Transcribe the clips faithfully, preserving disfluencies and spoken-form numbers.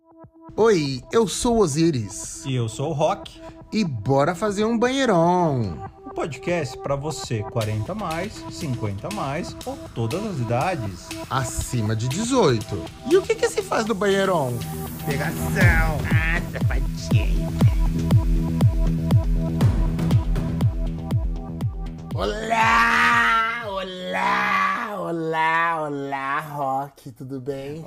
Oi, eu sou o Osiris. E eu sou o Rock. E bora fazer um banheirão. Um podcast pra você quarenta mais, cinquenta mais ou todas as idades. Acima de dezoito. E o que que se faz no banheirão? Pegação. Ah, safadinho. Olá, olá, olá, olá, Rock, tudo bem?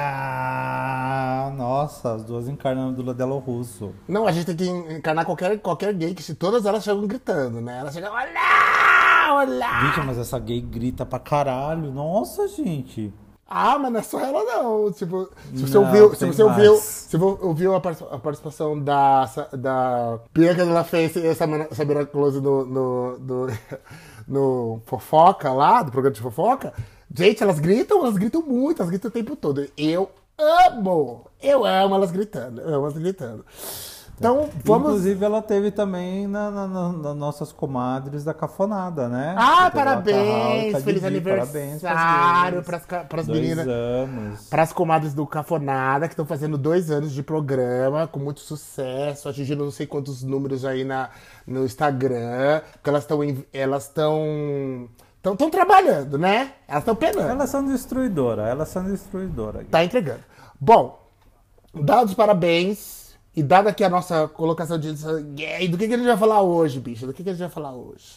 Olá! Nossa, as duas encarnando do Ladelo Russo. Não, a gente tem que encarnar qualquer, qualquer gay, que todas elas chegam gritando, né? Elas chegam, olá, olá. Gente, mas essa gay grita pra caralho. Nossa, gente. Ah, mas não é só ela não, tipo, se você Não, ouviu, se tem você mais. ouviu, se você ouviu a, part- a participação da, da Bianca Della Face e a Samira Samira Close no, no, no, no Fofoca lá, do programa de fofoca, gente, elas gritam, elas gritam muito, elas gritam o tempo todo. Eu amo, eu amo elas gritando, eu amo elas gritando. Então, vamos... Inclusive, ela teve também na, na, na, nas nossas comadres da Cafonada, né? Ah, Você teve lá parabéns! Carral e Feliz Cadidi, aniversário parabéns para as Dois meninas. anos. Para as comadres do Cafonada, que estão fazendo dois anos de programa, com muito sucesso, atingindo não sei quantos números aí na, no Instagram, porque elas estão elas estão estão trabalhando, né? Elas estão penando. Elas são destruidoras, elas são destruidoras. Tá entregando. Bom, dados parabéns, e dada aqui a nossa colocação de... E do que, que a gente vai falar hoje, bicho? Do que, que a gente vai falar hoje?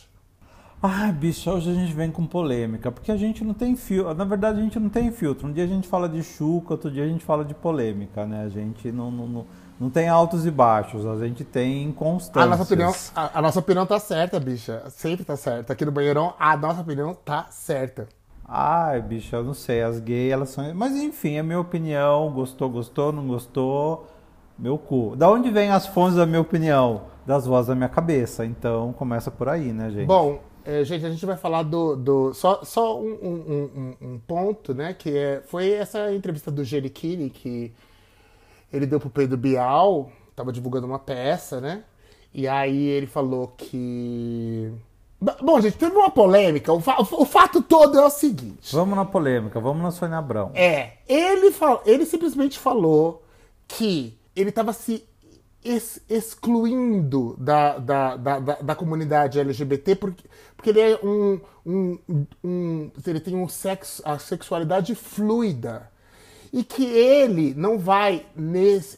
Ai, bicho, hoje a gente vem com polêmica, porque a gente não tem filtro. Na verdade, a gente não tem filtro. Um dia a gente fala de Xuca, outro dia a gente fala de polêmica, né? A gente não, não, não, não tem altos e baixos, a gente tem constâncias. A nossa opinião, a, a nossa opinião tá certa, bicha. Sempre tá certa. Aqui no Banheirão, a nossa opinião tá certa. Ai, bicho, eu não sei, as gays, elas são... Mas enfim, é minha opinião, gostou, gostou, não gostou, meu cu. Da onde vem as fontes da minha opinião? Das vozes da minha cabeça, então começa por aí, né, gente? Bom, é, gente, a gente vai falar do... do só só um, um, um, um ponto, né, que é, foi essa entrevista do Gerichini que ele deu pro Pedro Bial, tava divulgando uma peça, né, e aí ele falou que... Bom, gente, teve uma polêmica. O, fa- o fato todo é o seguinte. Vamos na polêmica, vamos na Sônia Abrão. É, ele, fal- ele simplesmente falou que ele estava se ex- excluindo da, da, da, da, da comunidade L G B T porque, porque ele é um, um, um. Ele tem um sexo, a sexualidade fluida. E que ele não vai nesse,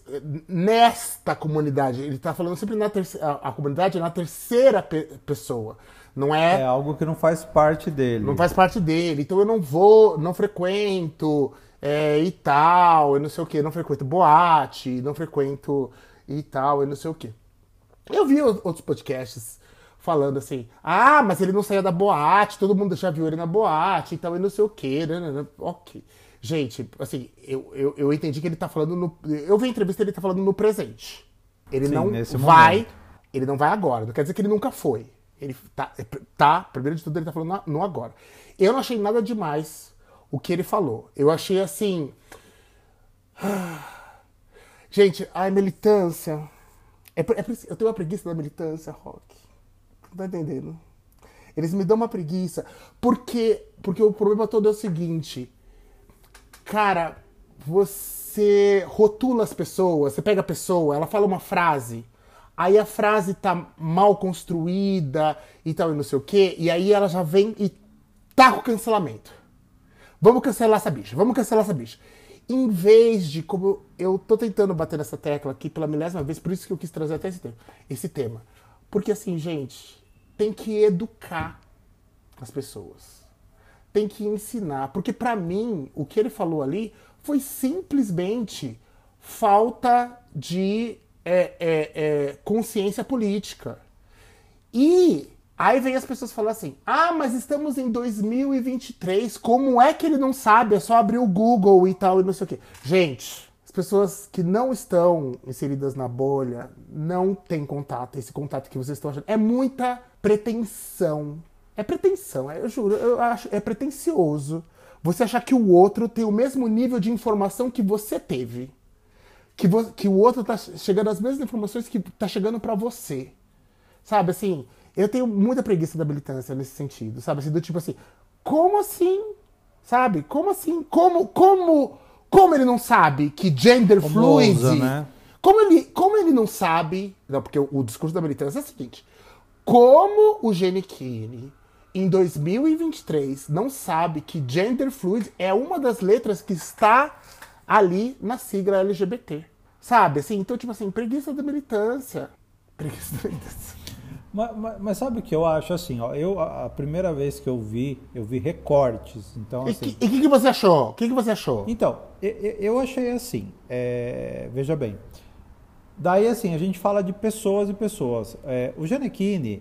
nesta comunidade. Ele está falando sempre na terceira. A, a comunidade é na terceira pe- pessoa. Não é. É algo que não faz parte dele. Não faz parte dele. Então eu não vou, não frequento é, e tal, e não sei o que. Não frequento boate, não frequento e tal, e não sei o que. Eu vi o- outros podcasts falando assim, ah, mas ele não saía da boate, todo mundo já viu ele na boate e tal, e não sei o que. Ok. Gente, assim, eu, eu, eu entendi que ele tá falando no... Eu vi a entrevista, ele tá falando no presente. Ele Sim, não nesse vai... momento. Ele não vai agora. Não quer dizer que ele nunca foi. Ele tá, tá, primeiro de tudo, ele tá falando no agora. Eu não achei nada demais o que ele falou. Eu achei assim... Gente, a militância... É, por- é por isso- eu tenho uma preguiça da militância, Rock. Não tá entendendo? Eles me dão uma preguiça. Porque, porque o problema todo é o seguinte... Cara, você rotula as pessoas, você pega a pessoa, ela fala uma frase, aí a frase tá mal construída e tal, e não sei o quê, e aí ela já vem e tá com cancelamento. Vamos cancelar essa bicha, vamos cancelar essa bicha. Em vez de, como eu tô tentando bater nessa tecla aqui pela milésima vez, por isso que eu quis trazer até esse tema. Esse tema. Porque assim, gente, tem que educar as pessoas. Tem que ensinar. Porque pra mim, o que ele falou ali foi simplesmente falta de é, é, é, consciência política. E aí vem as pessoas falar assim, ah, mas estamos em dois mil e vinte e três, como é que ele não sabe? É só abrir o Google e tal, e não sei o quê. Gente, as pessoas que não estão inseridas na bolha não têm contato. Esse contato que vocês estão achando é muita pretensão. É pretensão, é, eu juro, eu acho, é pretensioso você achar que o outro tem o mesmo nível de informação que você teve. Que, vo, que o outro tá chegando às mesmas informações que tá chegando pra você. Sabe, assim, eu tenho muita preguiça da militância nesse sentido, sabe? Assim, do tipo assim, como assim? Sabe? Como assim? Como, como, Como ele não sabe que gender Como fluid... ousa, né? Como ele, como ele não sabe... Não, porque o, o discurso da militância é o seguinte. Como o Giannichini, em dois mil e vinte e três, não sabe que gender fluid é uma das letras que está ali na sigla L G B T. Sabe? Assim, então, tipo assim, preguiça da militância. Preguiça da militância. Mas, mas, mas sabe o que eu acho assim, ó, eu a, a primeira vez que eu vi, eu vi recortes, então E o assim... que, que, que você achou? O que, que você achou? Então, eu, eu achei assim, é, veja bem, daí assim, a gente fala de pessoas e pessoas. É, o Giannichini,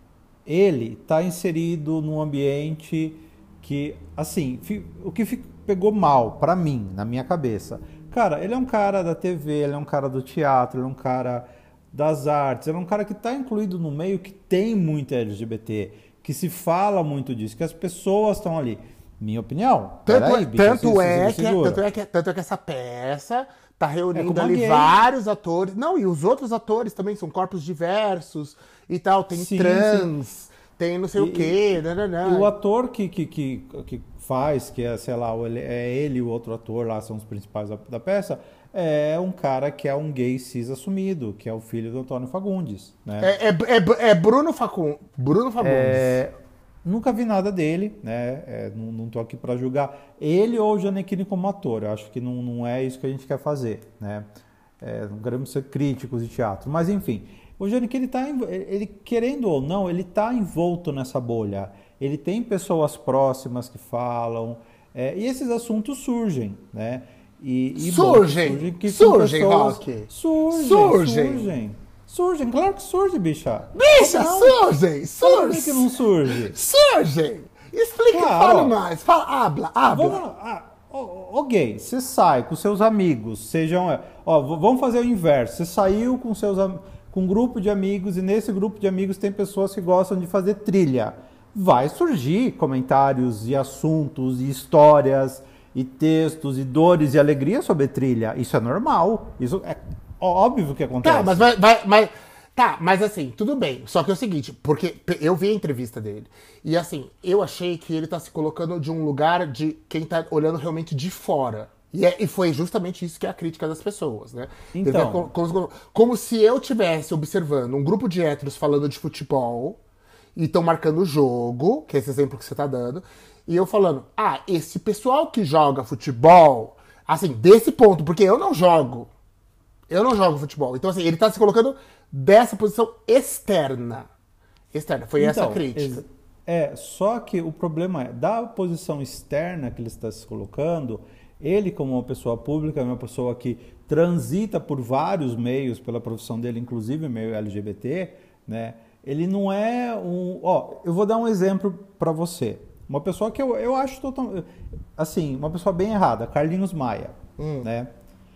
ele está inserido num ambiente que, assim, fi, o que fi, pegou mal para mim, na minha cabeça. Cara, ele é um cara da T V, ele é um cara do teatro, ele é um cara das artes, ele é um cara que está incluído no meio que tem muito L G B T, que se fala muito disso, que as pessoas estão ali. Minha opinião. Tanto, Peraí, é, bicho, tanto, se- é se que, segura. tanto, é que, tanto é que essa peça tá É reunindo como a ali gay. vários atores. Não, e os outros atores também são corpos diversos e tal. Tem Sim, trans, tem não sei o E- quê. E nananã. o ator que, que, que, que faz, que é, sei lá, o- ele- é ele e o outro ator lá, são os principais da, da peça, é um cara que é um gay cis assumido, que é o filho do Antônio Fagundes, né? É, é, é, é Bruno Facun, Bruno Fagundes. É, nunca vi nada dele, né? É, não, não tô aqui para julgar ele ou o Giannichini como ator. Eu acho que não, não é isso que a gente quer fazer, né? É, não queremos ser críticos de teatro, mas enfim, o Giannichini tá, env- ele querendo ou não, ele tá envolto nessa bolha. Ele tem pessoas próximas que falam, é, e esses assuntos surgem, né? E, e bom, Surgem, que são surgem, pessoas- Rock. Surgem, Surgem. surgem. Surgem, claro que surge, bicha. Bicha, Não. surgem, Como é que não surgem. surge? Surgem. Explica, Claro, fala ó. mais. Fala, habla, habla. Vamos lá. Ah, ô, ô, gay, você sai com seus amigos, sejam. é, Ó, v- vamos fazer o inverso. Você saiu com seus am- com um grupo de amigos e nesse grupo de amigos tem pessoas que gostam de fazer trilha. Vai surgir comentários e assuntos e histórias e textos e dores e alegrias sobre trilha. Isso é normal. Isso é óbvio que acontece. Tá, mas vai, vai, vai- Tá, mas assim, tudo bem. Só que é o seguinte, porque pe- eu vi a entrevista dele. E assim, eu achei que ele tá se colocando de um lugar de quem tá olhando realmente de fora. E, é- e foi justamente isso que é a crítica das pessoas, né? Ele Então. vai co- Como, como se eu tivesse observando um grupo de héteros falando de futebol e estão marcando o jogo, que é esse exemplo que você tá dando, e eu falando, ah, esse pessoal que joga futebol, assim, desse ponto, porque eu não jogo. Eu não jogo futebol. Então, assim, ele tá se colocando dessa posição externa. Externa. Foi essa a Então, crítica. ex- É, só que o problema é, da posição externa que ele está se colocando, ele como uma pessoa pública, uma pessoa que transita por vários meios pela profissão dele, inclusive o meio L G B T, né? Ele não é um... Ó, eu vou dar um exemplo para você. Uma pessoa que eu, eu acho total, assim, uma pessoa bem errada, Carlinhos Maia, né?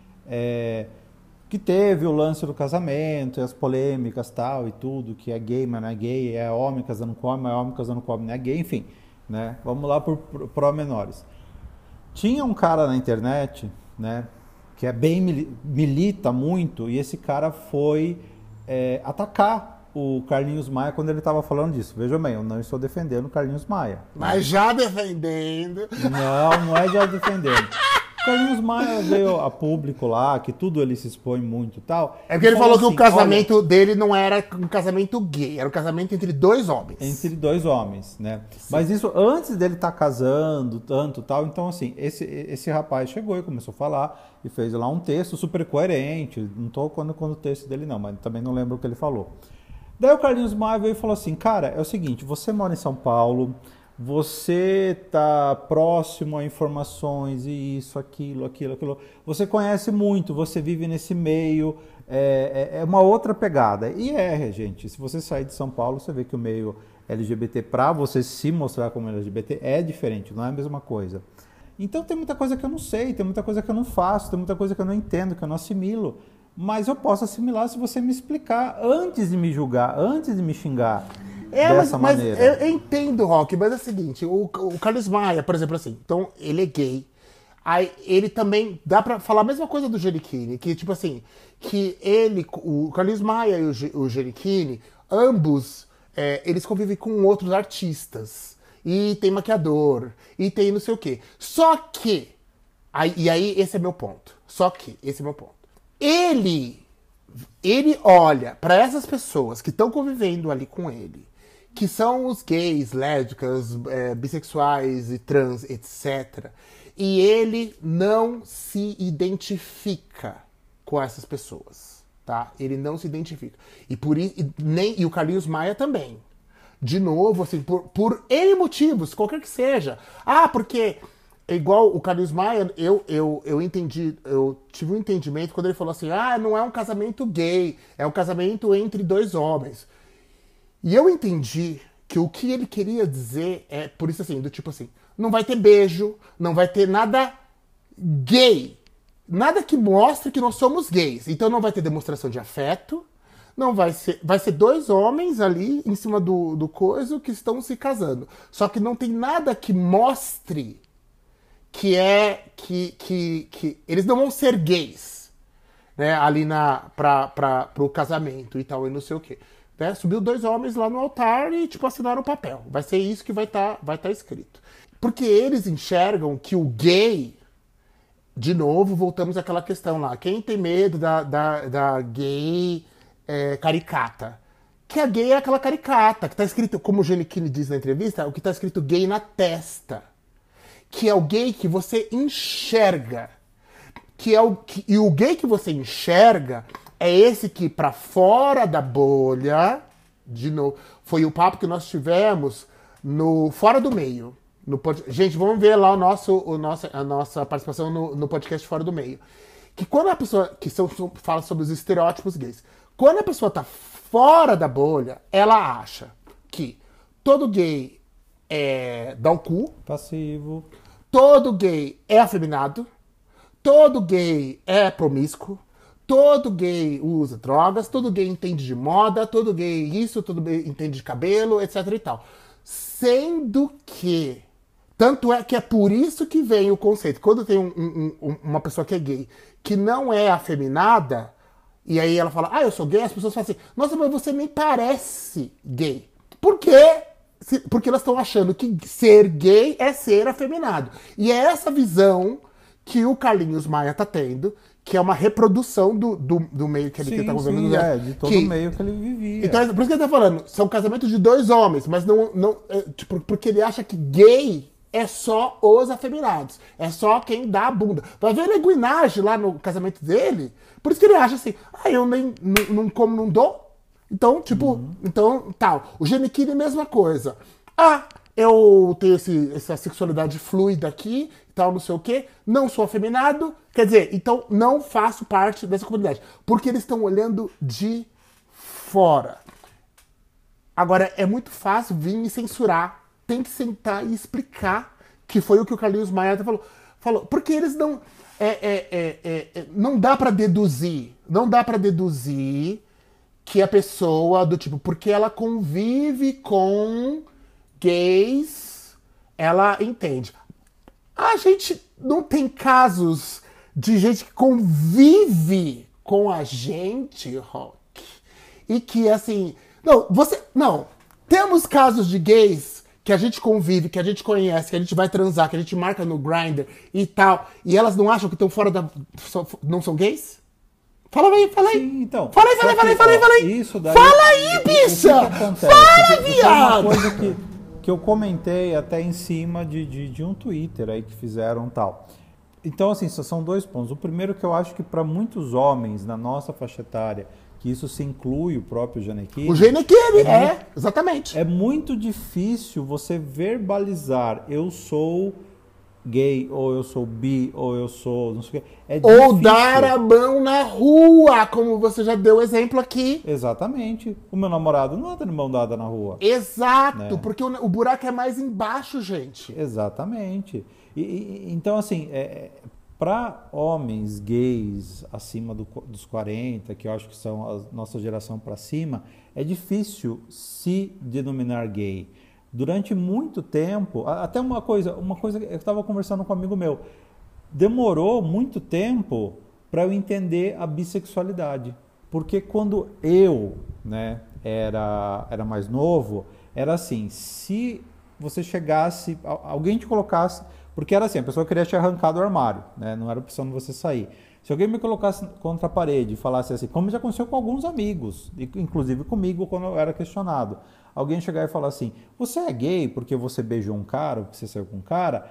É, que teve o lance do casamento, e as polêmicas tal e tudo, que é gay, mas não é gay, é homem casando com homem, mas é homem casando com homem, não é gay, enfim, né? Vamos lá por pormenores. Tinha um cara na internet, né, que é bem mili- milita muito, e esse cara foi é, atacar o Carlinhos Maia quando ele estava falando disso. Veja bem, eu não estou defendendo o Carlinhos Maia. Mas já defendendo. Não, não é já defendendo. O Carlinhos Maia veio a público lá, que tudo ele se expõe muito e tal. É porque ele falou que o assim, casamento dele não era um casamento gay, era um casamento entre dois homens. olha, entre dois homens, né? Mas isso antes dele estar casando, tanto tal. Então, assim, esse, esse rapaz chegou e começou a falar e fez lá um texto super coerente. Não estou quando quando o texto dele, não, mas também não lembro o que ele falou. Daí o Carlinhos Maia veio e falou assim: cara, é o seguinte, você mora em São Paulo. Você está próximo a informações e isso, aquilo, aquilo, aquilo. Você conhece muito, você vive nesse meio, é, é, é uma outra pegada. E é, gente, se você sair de São Paulo, você vê que o meio L G B T, para você se mostrar como L G B T, é diferente, não é a mesma coisa. Então tem muita coisa que eu não sei, tem muita coisa que eu não faço, tem muita coisa que eu não entendo, que eu não assimilo. Mas eu posso assimilar se você me explicar antes de me julgar, antes de me xingar. É, mas, dessa mas maneira. eu, eu entendo, Rock, mas é o seguinte, o, o Carlos Maia, por exemplo, assim, então ele é gay. Aí ele também dá pra falar a mesma coisa do Giannichini, que tipo assim, que ele, o Carlos Maia e o, Gi- o Giannichini, ambos, é, eles convivem com outros artistas. E tem maquiador, e tem não sei o quê. Só que Aí, e aí, esse é meu ponto. Só que, esse é meu ponto. Ele, ele olha para essas pessoas que estão convivendo ali com ele, que são os gays, lésbicas, é, bissexuais e trans, etcétera. E ele não se identifica com essas pessoas, tá? Ele não se identifica. E, por, e, nem, e o Carlinhos Maia também. De novo, assim, por, por N motivos, qualquer que seja. Ah, porque... Igual o Carlinhos Maia, eu, eu, eu entendi, eu tive um entendimento quando ele falou assim, ah, não é um casamento gay, é um casamento entre dois homens. E eu entendi que o que ele queria dizer é, por isso assim, do tipo assim, não vai ter beijo, não vai ter nada gay, nada que mostre que nós somos gays. Então não vai ter demonstração de afeto, não vai ser, vai ser dois homens ali em cima do, do coiso que estão se casando. Só que não tem nada que mostre que é que, que, que eles não vão ser gays, né, ali na, pra, pra, pro casamento e tal, e não sei o quê. Né? Subiu dois homens lá no altar e, tipo, assinaram o papel. Vai ser isso que vai estar vai tá escrito. Porque eles enxergam que o gay, de novo, voltamos àquela questão lá, quem tem medo da, da, da gay é, caricata? Que a gay é aquela caricata, que tá escrito, como o Giannichini diz na entrevista, o que tá escrito gay na testa. Que é o gay que você enxerga. Que é o, que, e o gay que você enxerga é esse que, pra fora da bolha, de novo, foi o papo que nós tivemos no Fora do Meio. No pod... Gente, vamos ver lá o nosso, o nosso, a nossa participação no, no podcast Fora do Meio. Que quando a pessoa, que são, fala sobre os estereótipos gays, quando a pessoa tá fora da bolha, ela acha que todo gay é dá o cu. Passivo. Todo gay é afeminado. Todo gay é promíscuo. Todo gay usa drogas. Todo gay entende de moda. Todo gay isso. Todo gay entende de cabelo, etc e tal. Sendo que... Tanto é que é por isso que vem o conceito. Quando tem um, um, um, uma pessoa que é gay, que não é afeminada, e aí ela fala, ah, eu sou gay, as pessoas falam assim, nossa, mas você nem parece gay. Por quê? Porque elas estão achando que ser gay é ser afeminado. E é essa visão que o Carlinhos Maia tá tendo, que é uma reprodução do, do, do meio que ele sim, tá sim, vivendo. É, de todo que, o meio que ele vivia. Então, por isso que ele tá falando, são casamentos de dois homens, mas não... não é, tipo, porque ele acha que gay é só os afeminados. É só quem dá a bunda. Vai ver ele guinagem lá no casamento dele, por isso que ele acha assim, ah, eu nem não, não como, não dou. Então, tipo, uhum. então, tal. O Giannichini, mesma coisa. Ah, eu tenho esse, essa sexualidade fluida aqui, tal, não sei o quê, não sou afeminado, quer dizer, então não faço parte dessa comunidade. Porque eles estão olhando de fora. Agora, é muito fácil vir me censurar. Tem que sentar e explicar, que foi o que o Carlinhos Maia falou. falou. Porque eles não... É, é, é, é, não dá pra deduzir. Não dá pra deduzir... que a pessoa do tipo, porque ela convive com gays, ela entende. A gente não tem casos de gente que convive com a gente, Rock, e que assim, não, você, não, temos casos de gays que a gente convive, que a gente conhece, que a gente vai transar, que a gente marca no Grindr e tal, e elas não acham que estão fora da, não são gays? Fala aí, fala aí. Sim, então. Fala aí, fala aí, fala aí, fala aí, fala aí. Isso daí, fala aí, bicha! Fala, viado! Uma coisa que, que eu comentei até em cima de, de, de um Twitter aí que fizeram tal. Então, assim, são dois pontos. O primeiro que eu acho que para muitos homens na nossa faixa etária, que isso se inclui o próprio Giannichini. O Giannichini, é, é muito, exatamente. É muito difícil você verbalizar, eu sou... gay, ou eu sou bi, ou eu sou não sei o que. É ou dar a mão na rua, como você já deu exemplo aqui. Exatamente. O meu namorado não anda de mão dada na rua. Exato, né? Porque o, o buraco é mais embaixo, gente. Exatamente. E, e, então, assim, é, para homens gays acima do, dos quarenta, que eu acho que são a nossa geração para cima, é difícil se denominar gay. Durante muito tempo, até uma coisa, uma coisa eu estava conversando com um amigo meu, demorou muito tempo para eu entender a bissexualidade, porque quando eu, né, era, era mais novo, era assim, se você chegasse, alguém te colocasse, Porque era assim, a pessoa queria te arrancar do armário, né? Não era opção de você sair. Se alguém me colocasse contra a parede e falasse assim, como já aconteceu com alguns amigos, inclusive comigo quando eu era questionado, alguém chegar e falar assim, você é gay porque você beijou um cara, ou porque você saiu com um cara,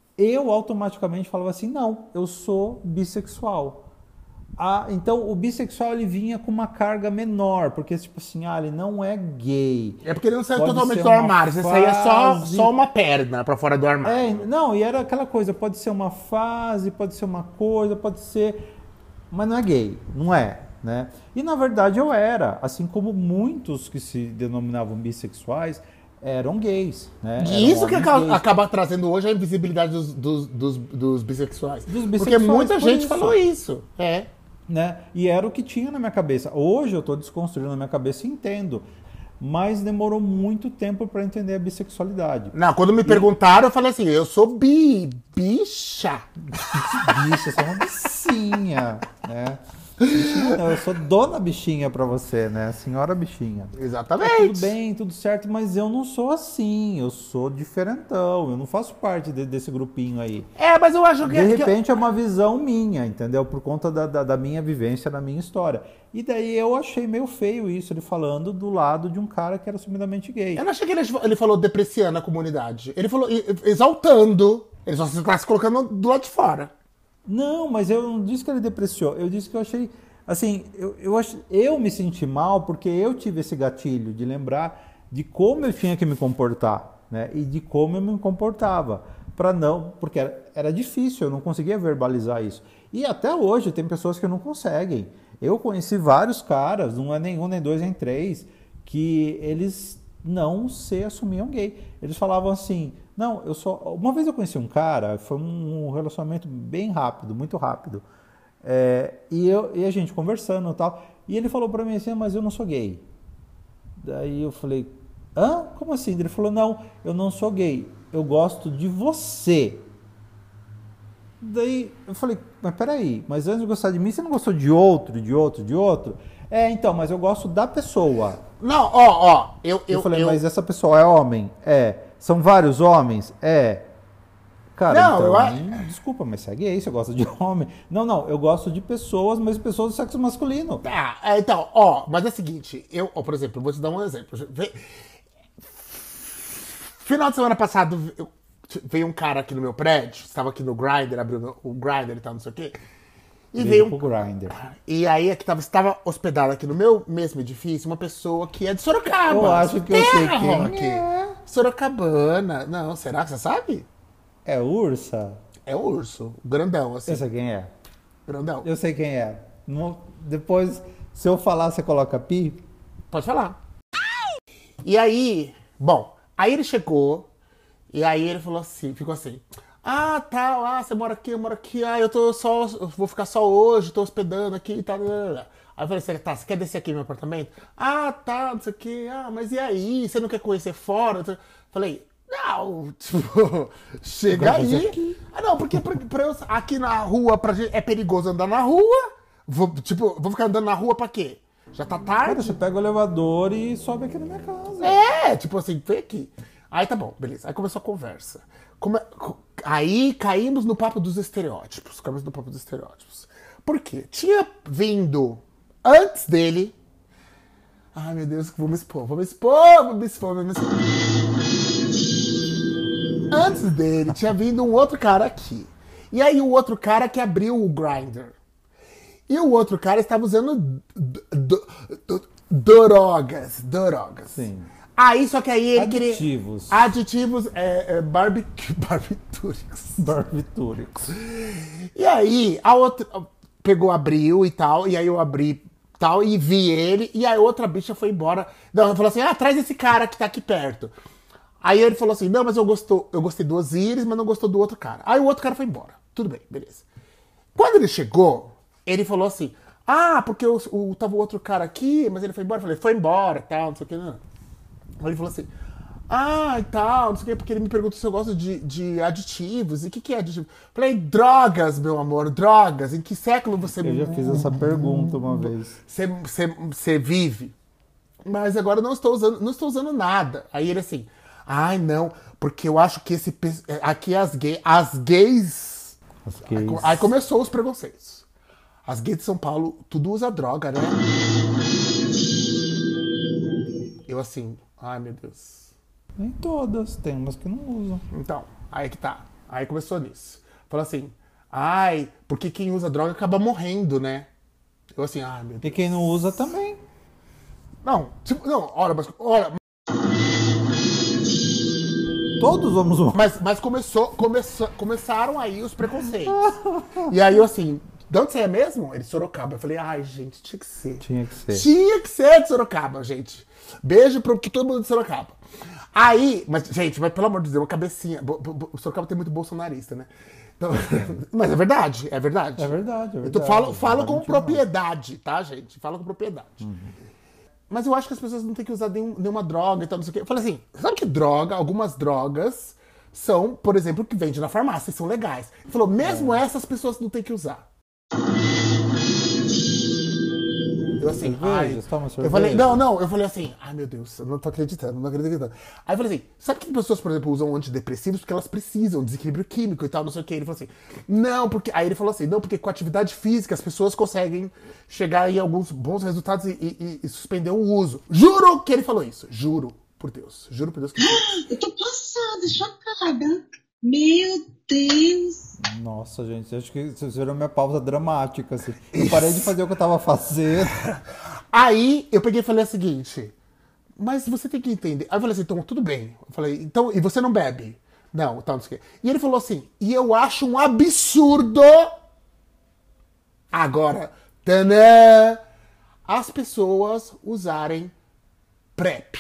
eu automaticamente falava assim, não, eu sou bissexual. Ah, então o bissexual ele vinha com uma carga menor, porque tipo assim, ah, ele não é gay. É porque ele não saiu Pode totalmente ser do uma armário, você saía só, fase- só uma perna pra fora do armário. É, não, e era aquela coisa, pode ser uma fase, pode ser uma coisa, pode ser... Mas não é gay, não é, né? E na verdade eu era, assim como muitos que se denominavam bissexuais eram gays, né? E Eram isso que homens aca- gays. acaba trazendo hoje a invisibilidade dos, dos, dos, dos bissexuais. Dos Porque bissexuais, muita por gente isso. falou isso. É. Né? E era o que tinha na minha cabeça. Hoje eu estou desconstruindo na minha cabeça e entendo. Mas demorou muito tempo para entender a bissexualidade. Não, quando me perguntaram, eu falei assim, eu sou bi, bicha. Bicha, você é uma bichinha, né? Bichinha não, eu sou dona bichinha pra você, né? Senhora bichinha. Exatamente. É, tudo bem, tudo certo, mas eu não sou assim, eu sou diferentão, eu não faço parte de- desse grupinho aí. É, mas eu acho que... De que- repente é uma visão minha, entendeu? Por conta da, da, da minha vivência, da minha história. E daí eu achei meio feio isso, ele falando do lado de um cara que era assumidamente gay. Eu não achei que ele, ele falou depreciando a comunidade. Ele falou e- exaltando. Ele só está se colocando do lado de fora. Não, mas eu não disse que ele depreciou. Eu disse que eu achei. Assim, eu, eu, ach, eu me senti mal porque eu tive esse gatilho de lembrar de como eu tinha que me comportar, né? E de como eu me comportava. Para não. Porque era, era difícil, eu não conseguia verbalizar isso. E até hoje tem pessoas que não conseguem. Eu conheci vários caras, não é nenhum, nem dois, nem três, que eles não se assumiam gay. Eles falavam assim. Não, eu só. Uma vez eu conheci um cara, foi um relacionamento bem rápido, muito rápido. É, e, eu, e a gente conversando e tal. E ele falou pra mim assim, mas eu não sou gay. Daí eu falei, hã? Como assim? Ele falou, não, eu não sou gay. Eu gosto de você. Daí eu falei, mas peraí, mas antes de gostar de mim, você não gostou de outro, de outro, de outro? É, então, mas eu gosto da pessoa. Não, ó, ó. Eu, Eu, eu, falei, eu- mas essa pessoa é homem? É. São vários homens? É. Cara, Não, então, eu a- hum, desculpa, mas segue aí, você gosta de homem. Não, não, eu gosto de pessoas, mas pessoas do sexo masculino. Tá, é, então, ó, mas é o seguinte, eu, ó, por exemplo, eu vou te dar um exemplo. Ve- Final de semana passado, eu- veio um cara aqui no meu prédio, estava aqui no Grindr, abriu o Grindr e tal, não sei o quê. E veio Veio um. pro Grindr. E aí é que tava, estava hospedado aqui no meu mesmo edifício uma pessoa que é de Sorocaba. Eu acho que eu sei Terra, quem Rock. é. Sorocabana. Não, será que você sabe? É ursa? É o urso, o grandão, assim. Eu sei quem é. Grandão. Eu sei quem é. Não- depois, se eu falar, você coloca pi? Pode falar. E aí, bom, aí ele chegou, e aí ele falou assim, ficou assim, ah, tal, ah, você mora aqui, eu moro aqui, ah, eu tô só, eu vou ficar só hoje, tô hospedando aqui e tal, blá, blá, blá. Aí eu falei assim, tá, você quer descer aqui no meu apartamento? Ah, tá, não sei o que, ah, mas e aí, você não quer conhecer fora? Eu falei, não, tipo, chega Agora você aí. Ah, não, porque pra, pra eu, aqui na rua, pra gente, é perigoso andar na rua, vou, tipo, vou ficar andando na rua pra quê? Já tá Cara, tarde? você pega o elevador e sobe aqui na minha casa. É, tipo assim, vem aqui. Aí tá bom, beleza. Aí começou a conversa. Come- co- Aí caímos no papo dos estereótipos. Caímos no papo dos estereótipos. Por quê? Tinha vindo antes dele. Ai, meu Deus, vou me expor, vou me expor, vou me expor, vou me expor. Antes dele, tinha vindo um outro cara aqui. E aí o outro cara que abriu o Grindr. E o outro cara estava usando d- d- d- drogas. Drogas. Sim. Aí, só que aí ele Aditivos. queria... Aditivos. É, é, barbecue, barbitúricos. Barbitúricos. E aí, a outra pegou, abriu e tal, e aí eu abri tal, e vi ele, e a outra bicha foi embora. Não, ela falou assim, ah, traz esse cara que tá aqui perto. Aí ele falou assim, não, mas eu, gostou, eu gostei do Osiris, mas não gostou do outro cara. Aí o outro cara foi embora. Tudo bem, beleza. Quando ele chegou, ele falou assim, ah, porque o, o, tava o outro cara aqui, mas ele foi embora. Eu falei, foi embora, tal, não sei o que, não. Aí ele falou assim, ah, e tal, não sei o que, porque ele me perguntou se eu gosto de, de aditivos. E o que, que é aditivo? Eu falei, drogas, meu amor, drogas. Em que século você... Eu já fiz essa pergunta uma vez. Você, você, você vive? Mas agora eu não estou usando, não estou usando nada. Aí ele assim, ai não, Porque eu acho que esse... pe- Aqui as, gay, as gays... As Aí, gays. co- aí começou os preconceitos. As gays de São Paulo, tudo usa droga, né? Eu assim, ai meu Deus. Nem todas, tem umas que não usam. Então, aí que tá. Aí começou nisso. Falou assim, ai, porque quem usa droga acaba morrendo, né? Eu assim, ai meu E Deus. quem não usa também. Não, tipo, não, olha, mas, olha, Todos vamos morrer. mas, mas começou, começou, começaram aí os preconceitos. E aí eu assim, de onde você é mesmo? Ele, Sorocaba. Eu falei, ai gente, tinha que ser. Tinha que ser. Tinha que ser de Sorocaba, gente. Beijo pro que todo mundo de Sorocaba. Aí, mas, gente, mas pelo amor de Deus, uma cabecinha. bo- bo- O Sorocaba tem muito bolsonarista, né? Então, mas é verdade, é verdade. É verdade, é Eu verdade. tô- falo, Não falo vai com mentir, não. propriedade, tá, gente? Falo com propriedade. Mas eu acho que as pessoas não têm que usar nenhum- nenhuma droga e tal, não sei o quê. Eu falei assim, sabe que droga, algumas drogas são, por exemplo, que vende na farmácia e são legais. Ele falou, mesmo É. essas pessoas não têm que usar. Eu assim, Cervejas, ai, toma eu cerveja. falei, não, não, eu falei assim, ai meu Deus, eu não tô acreditando, não tô acreditando. Aí eu falei assim, sabe que pessoas, por exemplo, usam antidepressivos porque elas precisam, desequilíbrio químico e tal, não sei o que. Ele falou assim, não, porque. Aí ele falou assim, não, porque com atividade física as pessoas conseguem chegar em alguns bons resultados e, e- e suspender o uso. Juro que ele falou isso, juro, por Deus, juro por Deus que ele falou isso. Eu tô passada, chocada. Meu Deus. Nossa, gente, acho que vocês viram minha pausa dramática, assim. Eu parei de fazer o que eu tava fazendo. Aí eu peguei e falei o seguinte, mas você tem que entender. Aí eu falei assim, então tudo bem. Eu falei, então, e você não bebe? Não, tal, não sei o quê. E ele falou assim, e eu acho um absurdo. Agora, tanã, as pessoas usarem PrEP.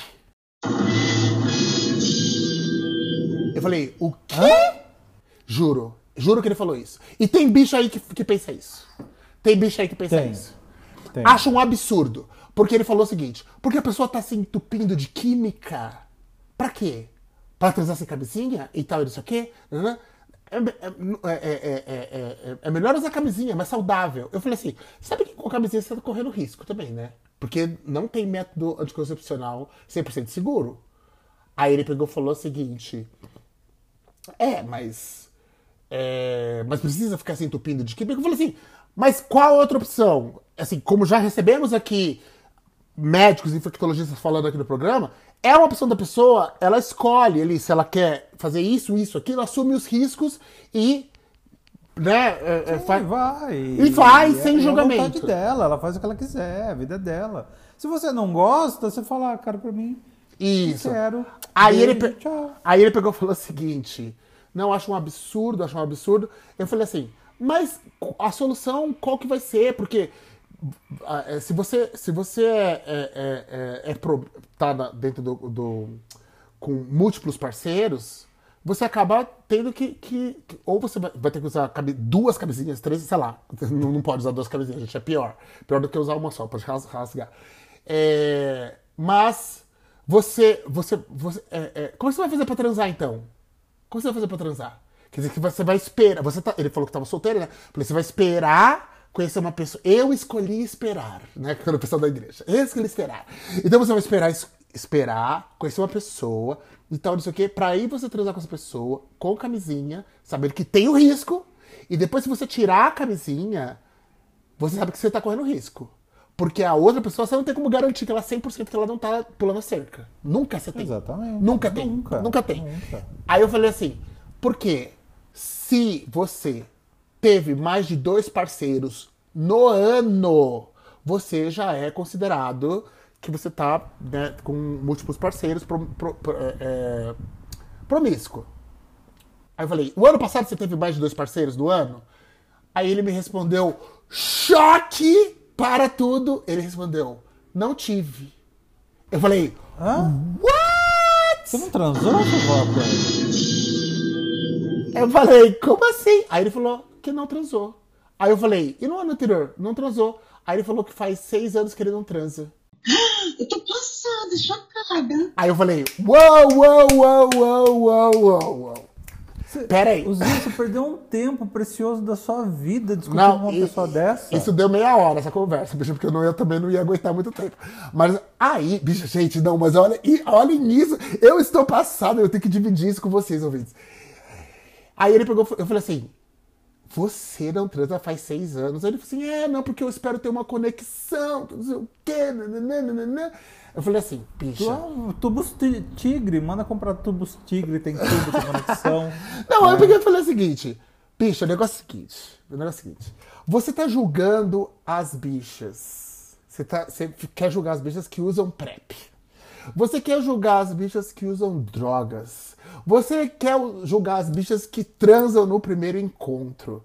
Eu falei, o quê? Juro, juro que ele falou isso. E tem bicho aí que, que pensa isso. Tem bicho aí que pensa Tem. isso. Tem. Acho um absurdo. Porque ele falou o seguinte, porque a pessoa tá se entupindo de química. Pra quê? Pra transar sem camisinha e tal, e não sei o quê? Né? É, é, é, é, é, é, é melhor usar camisinha, é mais saudável. Eu falei assim, sabe que com camisinha você tá correndo risco também, né? Porque não tem método anticoncepcional cem por cento seguro. Aí ele pegou e falou o seguinte, é, mas... É, mas precisa ficar se entupindo de química? Eu falei assim, mas qual outra opção? Assim, como já recebemos aqui médicos e infectologistas falando aqui no programa, é uma opção da pessoa, ela escolhe ali se ela quer fazer isso, isso, aquilo, assume os riscos e, né, é, é, Sim, faz- vai. E vai, sem é, julgamento. É a vontade dela, ela faz o que ela quiser, a vida é dela. Se você não gosta, você fala, ah, cara, pra mim, Isso. não quero. Aí ele, Beijo, pe- tchau. aí ele pegou e falou o seguinte, não, acho um absurdo, acho um absurdo. Eu falei assim, mas a solução qual que vai ser? Porque ah, é, se você, se você é, é, é, é, é pro- tá na- dentro do, do- com múltiplos parceiros, você acaba tendo que, que- que- ou você vai, vai ter que usar cabe- duas camisinhas, três, sei lá, não, não pode usar duas camisinhas, gente, é pior, pior do que usar uma só, pode ras- rasgar. É, mas você, você, você é, é, como é que você vai fazer pra transar então? Como você vai fazer pra transar? Quer dizer que você vai esperar. Você tá, ele falou que tava solteiro, né? Falei, você vai esperar conhecer uma pessoa. Eu escolhi esperar, né? Quando o pessoal da igreja. Eu escolhi esperar. Então você vai esperar, es- esperar, conhecer uma pessoa e tal, não sei o quê, pra aí você transar com essa pessoa, com camisinha, sabendo que tem o risco. E depois, se você tirar a camisinha, você sabe que você tá correndo risco. Porque a outra pessoa, você não tem como garantir que ela cem por cento que ela não tá pulando a cerca. Nunca você tem. Exatamente. Nunca tem. Nunca. Nunca tem. Nunca. Aí eu falei assim, porque se você teve mais de dois parceiros no ano, você já é considerado que você tá, né, com múltiplos parceiros pro, pro- pro- é, é, promíscuo. Aí eu falei, o ano passado você teve mais de dois parceiros no ano? Aí ele me respondeu, choque para tudo. Ele respondeu, não tive. Eu falei, Hã? what? Você não transou, seu com ele? Eu falei, como assim? Aí ele falou que não transou. Aí eu falei, e no ano anterior? Não transou. Aí ele falou que faz seis anos que ele não transa. Eu tô passada, chocada. Aí eu falei, uou, uou, uou, uou, uou, uou, uou. Pera aí. Zia, você perdeu um tempo precioso da sua vida discutindo Não, com uma e- pessoa dessa. Isso deu meia hora, essa conversa, bicho, porque eu, não, eu também não ia aguentar muito tempo. Mas aí, bicho, gente, não, mas olha, e, olhem nisso, eu estou passado, eu tenho que dividir isso com vocês, ouvintes. Aí ele pegou, eu falei assim, você não transa faz seis anos. Aí ele falou assim, é, não, porque eu espero ter uma conexão, não sei o quê, nananana. Eu falei assim, bicha. Tu- Tubos ti- tigre, manda comprar tubos tigre, tem tubo, tem conexão. Não, aí eu peguei e falei o seguinte, bicha, o negócio é o seguinte, o negócio é o seguinte, você tá julgando as bichas, você, tá, você quer julgar as bichas que usam PrEP, você quer julgar as bichas que usam drogas, você quer julgar as bichas que transam no primeiro encontro.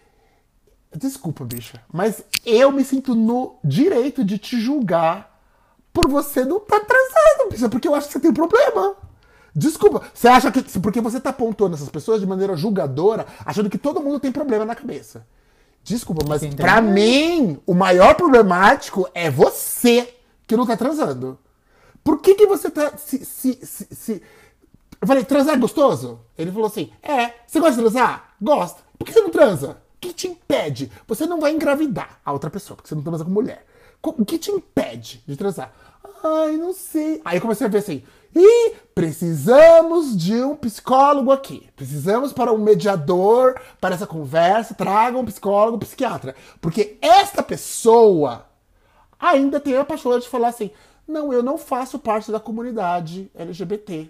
Desculpa, bicha, mas eu me sinto no direito de te julgar por você não estar transando, bicha, porque eu acho que você tem problema. Desculpa, você acha que. Porque você tá apontando essas pessoas de maneira julgadora, achando que todo mundo tem problema na cabeça. Desculpa, mas Entendi. pra mim, o maior problemático é você que não tá transando. Por que que você tá se... se, se, se... Eu falei, transar é gostoso? Ele falou assim, é. Você gosta de transar? Gosta. Por que você não transa? O que te impede? Você não vai engravidar a outra pessoa, porque você não transa com mulher. Co- O que te impede de transar? Ai, não sei. Aí eu comecei a ver assim, ih, precisamos de um psicólogo aqui. Precisamos para um mediador para essa conversa. Traga um psicólogo, um psiquiatra. Porque esta pessoa ainda tem a paixão de falar assim, não, eu não faço parte da comunidade L G B T.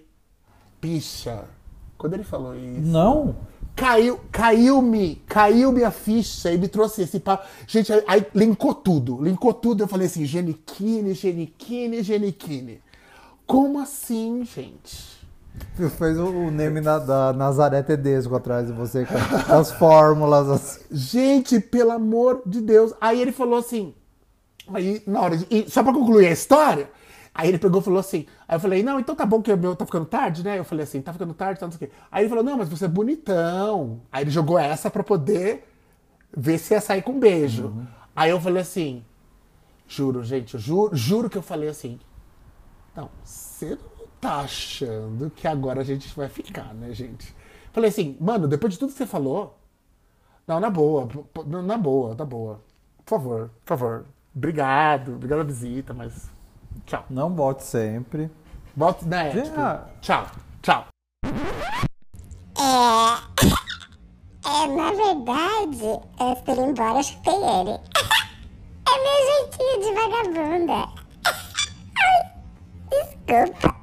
Bicha, quando ele falou isso... Não? Caiu, caiu-me, caiu-me a ficha e me trouxe esse papo. Gente, aí, aí linkou tudo, linkou tudo. Eu falei assim, Geniquine, Geniquine, Geniquine. Como assim, gente? Tu fez o o nome na- da Nazaré Tedesco atrás de você, com as fórmulas assim. Gente, pelo amor de Deus. Aí ele falou assim, aí na hora de, e só pra concluir a história, aí ele pegou e falou assim, aí eu falei, não, então tá bom que o meu tá ficando tarde, né? Eu falei assim, tá ficando tarde, tá não sei o quê. Aí ele falou, não, mas você é bonitão. Aí ele jogou essa pra poder ver se ia sair com um beijo. Uhum. Aí eu falei assim, juro, gente, eu juro, juro que eu falei assim, não, você não tá achando que agora a gente vai ficar, né, gente? Falei assim, mano, depois de tudo que você falou, não, na boa, p- p- na boa, na boa. Por favor, por favor. Obrigado, obrigado a visita, mas tchau. Não volte sempre. Volta, né? Já. Tipo, tchau, tchau. É, na verdade, antes dele ir embora, eu chutei ele. É meu jeitinho de vagabunda. Ai, desculpa.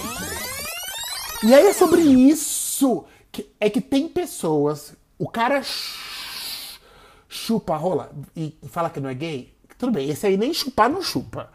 E aí é sobre isso. Que, é que tem pessoas. O cara ch- chupa a rola e fala que não é gay. Tudo bem, esse aí nem chupar não chupa.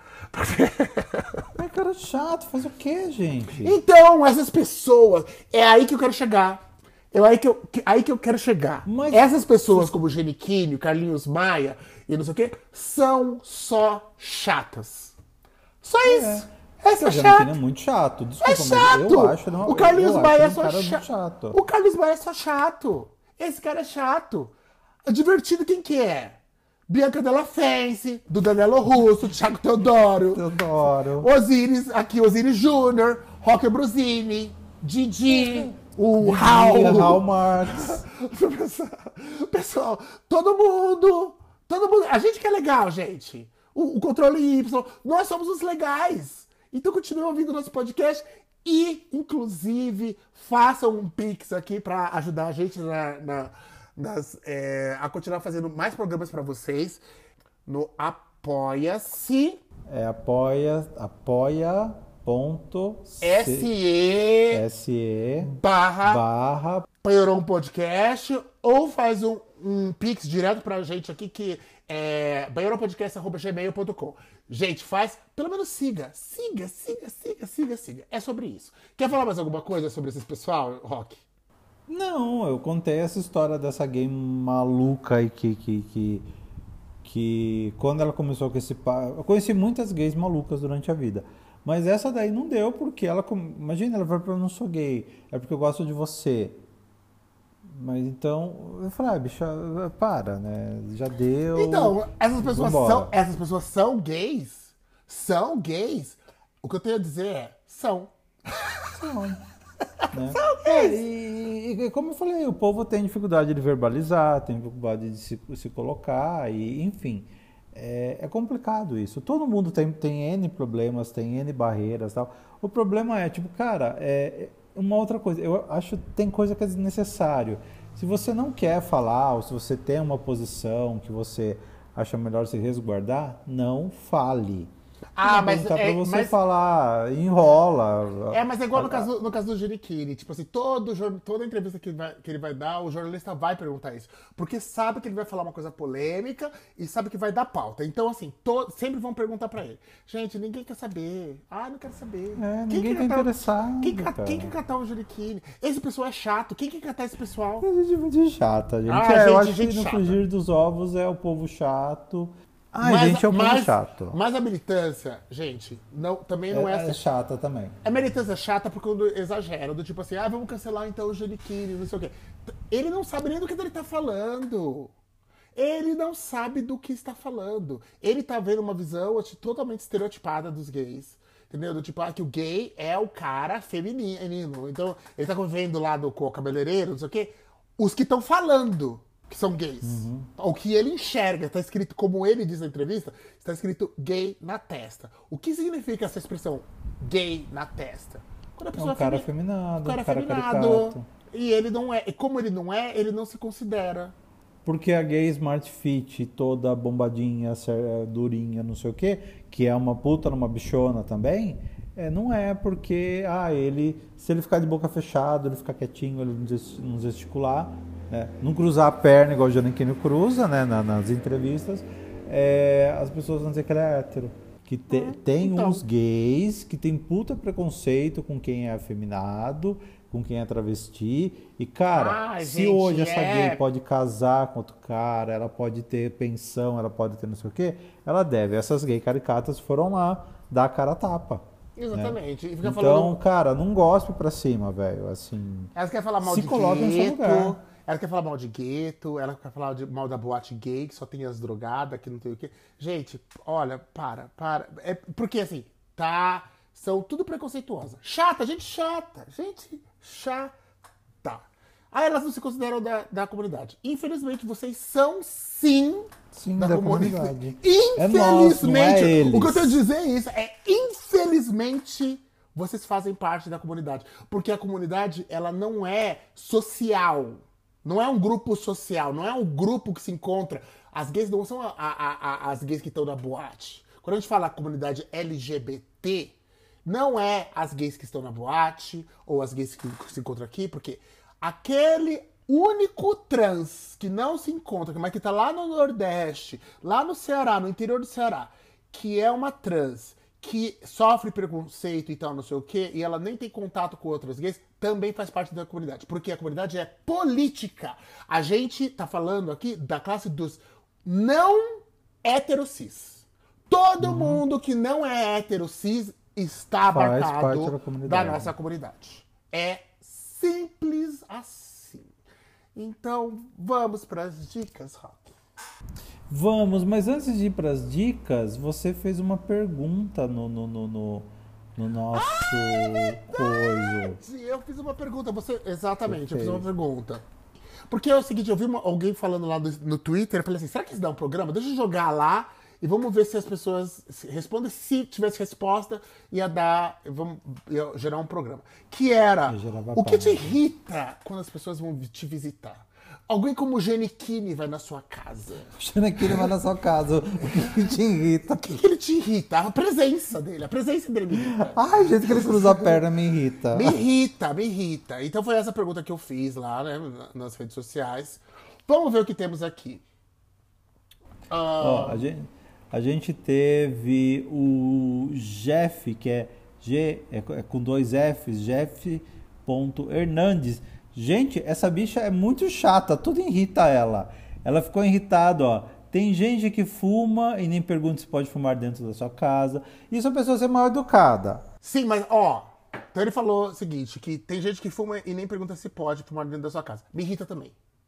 Ai, cara chato, faz o quê, gente? Então, essas pessoas. É aí que eu quero chegar. É aí que eu, que- aí que eu quero chegar. Mas- Essas pessoas, como o Geniquinho, Carlinhos Maia e não sei o quê, são só chatas. Só isso. Essa é O Giannichini é chata. muito chato. É Desculpa, chato! mas eu acho ele uma- o Carlinhos eu acho Maia ele é um só cara cha- muito chato. O Carlinhos Maia é só chato. Esse cara é chato. É divertido quem que é? Bianca Della Fence, do Danilo Russo, Thiago Teodoro, Eu adoro. Osiris, aqui, Osiris Júnior, Rocker Brusini, Didi, o Raul. Raul Marx. Pessoal, pessoal, todo mundo, todo mundo, a gente que é legal, gente. O, o Controle Y, nós somos os legais. Então continue ouvindo nosso podcast e, inclusive, façam um pix aqui para ajudar a gente na, na- nas, é, a continuar fazendo mais programas para vocês no Apoia-se, É apoia, apoia ponto se se barra barra Panhorão Podcast, ou faz um, um pix direto pra gente aqui, que é banheirãopodcast arroba gmail ponto com. Gente, faz, pelo menos siga, siga, siga, siga, siga, siga. É sobre isso. Quer falar mais alguma coisa sobre esse pessoal, Rock? Não, eu contei essa história dessa gay maluca aí que, que, que, que quando ela começou com esse papo. Eu conheci muitas gays malucas durante a vida. Mas essa daí não deu porque ela. com- Imagina, ela vai pra eu não sou gay, é porque eu gosto de você. Mas então. Eu falei, ah, bicha, para, né? Já deu. Então, essas pessoas Vambora. são, essas pessoas são gays? São gays? O que eu tenho a dizer é, são. Não. Né? É, e, e como eu falei, o povo tem dificuldade de verbalizar, tem dificuldade de se, se colocar, e enfim, é, é complicado isso. Todo mundo tem, tem N problemas, tem N barreiras e tal. O problema é, tipo, cara, é uma outra coisa, eu acho que tem coisa que é desnecessário. Se você não quer falar, ou se você tem uma posição que você acha melhor se resguardar, não fale. Ah, mas Tá pra é, você mas, falar, enrola. é, mas é igual no caso, no caso do Giannichini. Tipo assim, todo, jor- toda entrevista que ele, vai, que ele vai dar, o jornalista vai perguntar isso. Porque sabe que ele vai falar uma coisa polêmica e sabe que vai dar pauta. Então, assim, to- sempre vão perguntar pra ele. Gente, ninguém quer saber. Ah, não quero saber. É, ninguém quer tá catar- interessado, Quem, ca- cara. quem quer catar o Giannichini? Esse pessoal é chato. Quem quer catar esse pessoal? A gente é muito chata, gente. Ah, É, gente, eu acho gente que no chata. frigir dos ovos é o povo chato. Ai, Mas- gente, é o povo mas- chato. Mas a militância, gente, não, também não é, É, assim. é chata também. A militância chata porque quando exagera, do tipo assim, ah, vamos cancelar então o Giannichini, não sei o quê. Ele não sabe nem do que ele tá falando. Ele não sabe do que está falando. Ele tá vendo uma visão assim, totalmente estereotipada dos gays. Entendeu? Do tipo, ah, que o gay é o cara feminino. Então, ele tá vendo lá do com o cabeleireiro, não sei o quê. Os que estão falando que são gays. O que ele enxerga, tá escrito, como ele diz na entrevista, está escrito gay na testa. O que significa essa expressão gay na testa? Quando a É pessoa um cara femi- afeminado, o cara um cara afeminado. caricato. E ele não é. E como ele não é, ele não se considera. Porque a gay Smart Fit, toda bombadinha, ser- durinha, não sei o quê, que é uma puta numa bichona também, é, não é porque, ah, ele, se ele ficar de boca fechada, ele ficar quietinho, ele não ges- não gesticular, né, não cruzar a perna igual o Giannichini cruza, né, na- nas entrevistas, é, as pessoas vão dizer que ele é hétero. Que te- tem então. uns gays que tem puta preconceito com quem é afeminado, com quem é travesti. E, cara, Ai, se gente, hoje essa é. gay pode casar com outro cara, ela pode ter pensão, ela pode ter não sei o quê, ela deve. Essas gays caricatas foram lá dar a cara a tapa. Exatamente. E fica Então, falando. cara, não gospe pra cima, velho. Assim. Ela quer falar mal se de coloca no seu gueto. lugar. Ela quer falar mal de gueto, ela quer falar de- mal da boate gay, que só tem as drogadas, que não tem o quê. Gente, olha, para, para. É, porque assim, tá. São tudo preconceituosa. Chata, gente chata. Gente chata. Aí elas não se consideram da, da comunidade. Infelizmente, vocês são sim. Sim, da comunidade. É Infelizmente, nosso, não é eles. o que eu tenho a dizer é isso. É infelizmente vocês fazem parte da comunidade. Porque a comunidade, ela não é social. Não é um grupo social. Não é um grupo que se encontra. As gays não são a- a- a- as gays que estão na boate. Quando a gente fala comunidade L G B T, não é as gays que estão na boate ou as gays que se encontram aqui, porque aquele único trans que não se encontra, mas que tá lá no Nordeste, lá no Ceará, no interior do Ceará, que é uma trans que sofre preconceito e tal, não sei o quê, e ela nem tem contato com outras gays, também faz parte da comunidade. Porque a comunidade é política. A gente tá falando aqui da classe dos não heterocis. Todo mundo que não é heterocis está Faz abarcado parte da da comunidade. nossa comunidade. É simples assim. Então, vamos para as dicas, Rock. Vamos, mas antes de ir pras dicas, você fez uma pergunta no, no, no, no, no nosso coisa. Sim, eu fiz uma pergunta. Você, exatamente, eu fiz fez. uma pergunta. Porque é o seguinte, eu vi uma- alguém falando lá no, no Twitter, eu falei assim, será que isso dá um programa? Deixa eu jogar lá e vamos ver se as pessoas se- respondem. Se tivesse resposta, ia dar, vamos, ia gerar um programa. Que era, Eu gerava o que te página. irrita quando as pessoas vão te visitar? Alguém como o Giannichini vai na sua casa. O Giannichini vai na sua casa, o que te irrita? O que, que ele te irrita? A presença dele, a presença dele me irrita. Ai, o jeito que ele cruza a perna me irrita. Me irrita, me irrita. Então foi essa pergunta que eu fiz lá, né, na- nas redes sociais. Vamos ver o que temos aqui. Ah, Ó, a gente, a gente teve o Jeff, que é G, é, co- é com dois Fs, Jeff.Hernandes. Gente, essa bicha é muito chata, tudo irrita ela. Ela ficou irritada, ó. Tem gente que fuma e nem pergunta se pode fumar dentro da sua casa. Isso é a pessoa ser mal educada. sim, mas ó. Então ele falou o seguinte: que tem gente que fuma e nem pergunta se pode fumar dentro da sua casa. Me irrita também.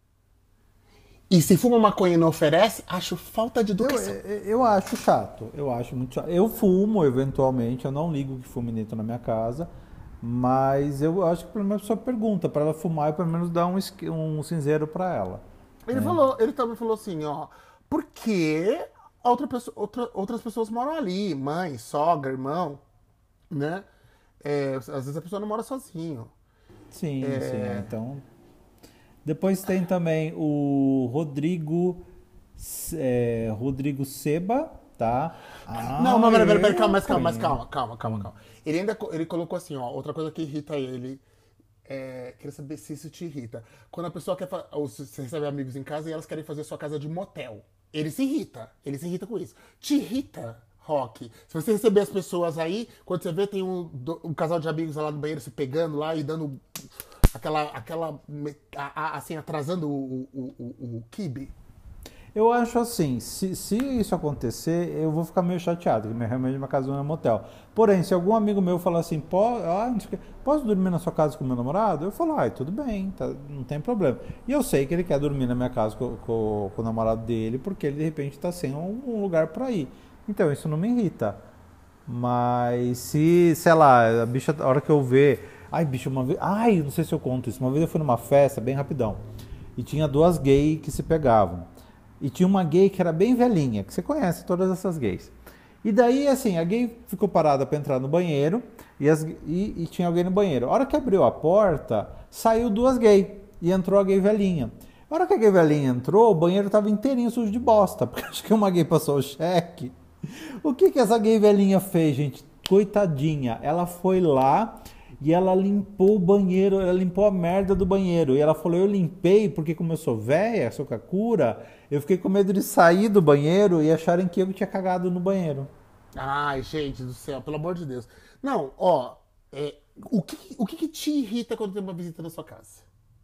E se fuma maconha e não oferece, acho falta de Eu, educação. eu, eu acho chato, eu acho muito chato. Eu fumo, eventualmente, eu não ligo que fume dentro na minha casa, Mas eu acho que pelo menos a pessoa pergunta para ela fumar e pelo menos dar um, esqui- um cinzeiro para ela. Ele falou, ele também falou assim, ó, porque a outra pessoa, outra- outras pessoas moram ali, mãe, sogra, irmão, né? É, às vezes a pessoa não mora sozinho. Sim, sim. Então. Depois tem também o Rodrigo. é, Rodrigo Seba, tá? Ah, Não, não, peraí, peraí, peraí, eu calma, mas calma, mas conheço. calma, calma, calma, calma. Ele ainda co- ele colocou assim, ó, outra coisa que irrita ele. É, queria saber se isso te irrita. Quando a pessoa quer fa- ou se você recebe amigos em casa e elas querem fazer sua casa de motel. Ele se irrita, ele se irrita com isso. Te irrita, Rock? Se você receber as pessoas aí, quando você vê tem um, do- um casal de amigos lá no banheiro se pegando lá e dando aquela, aquela me- a- a- assim, atrasando o, o, o, o, o quibe. Eu acho assim, se, se isso acontecer, eu vou ficar meio chateado, porque realmente minha casa não é motel. Porém, se algum amigo meu falar assim, "Po- ah, não sei o quê, posso dormir na sua casa com meu namorado? Eu falo, ai, tudo bem, tá, não tem problema. E eu sei que ele quer dormir na minha casa com, com- com o namorado dele, porque ele de repente está sem um, um lugar para ir. Então isso não me irrita. Mas se, sei lá, a bicha, a hora que eu ver, ai, bicho, uma vez, ai, não sei se eu conto isso, uma vez eu fui numa festa, bem rapidão, e tinha duas gays que se pegavam. E tinha uma gay que era bem velhinha, que você conhece todas essas gays. E daí, assim, a gay ficou parada para entrar no banheiro e, as- e- e tinha alguém no banheiro. A hora que abriu a porta, saiu duas gays e entrou a gay velhinha. A hora que a gay velhinha entrou, o banheiro estava inteirinho sujo de bosta, porque acho que uma gay passou o cheque. O que que essa gay velhinha fez, gente? Coitadinha, ela foi lá e ela limpou o banheiro, ela limpou a merda do banheiro. E ela falou, eu limpei porque como eu sou velha, sou kakura, eu fiquei com medo de sair do banheiro e acharem que eu tinha cagado no banheiro. Ai, gente do céu, pelo amor de Deus. Não, ó, é, o, que, o que, que te irrita quando tem uma visita na sua casa?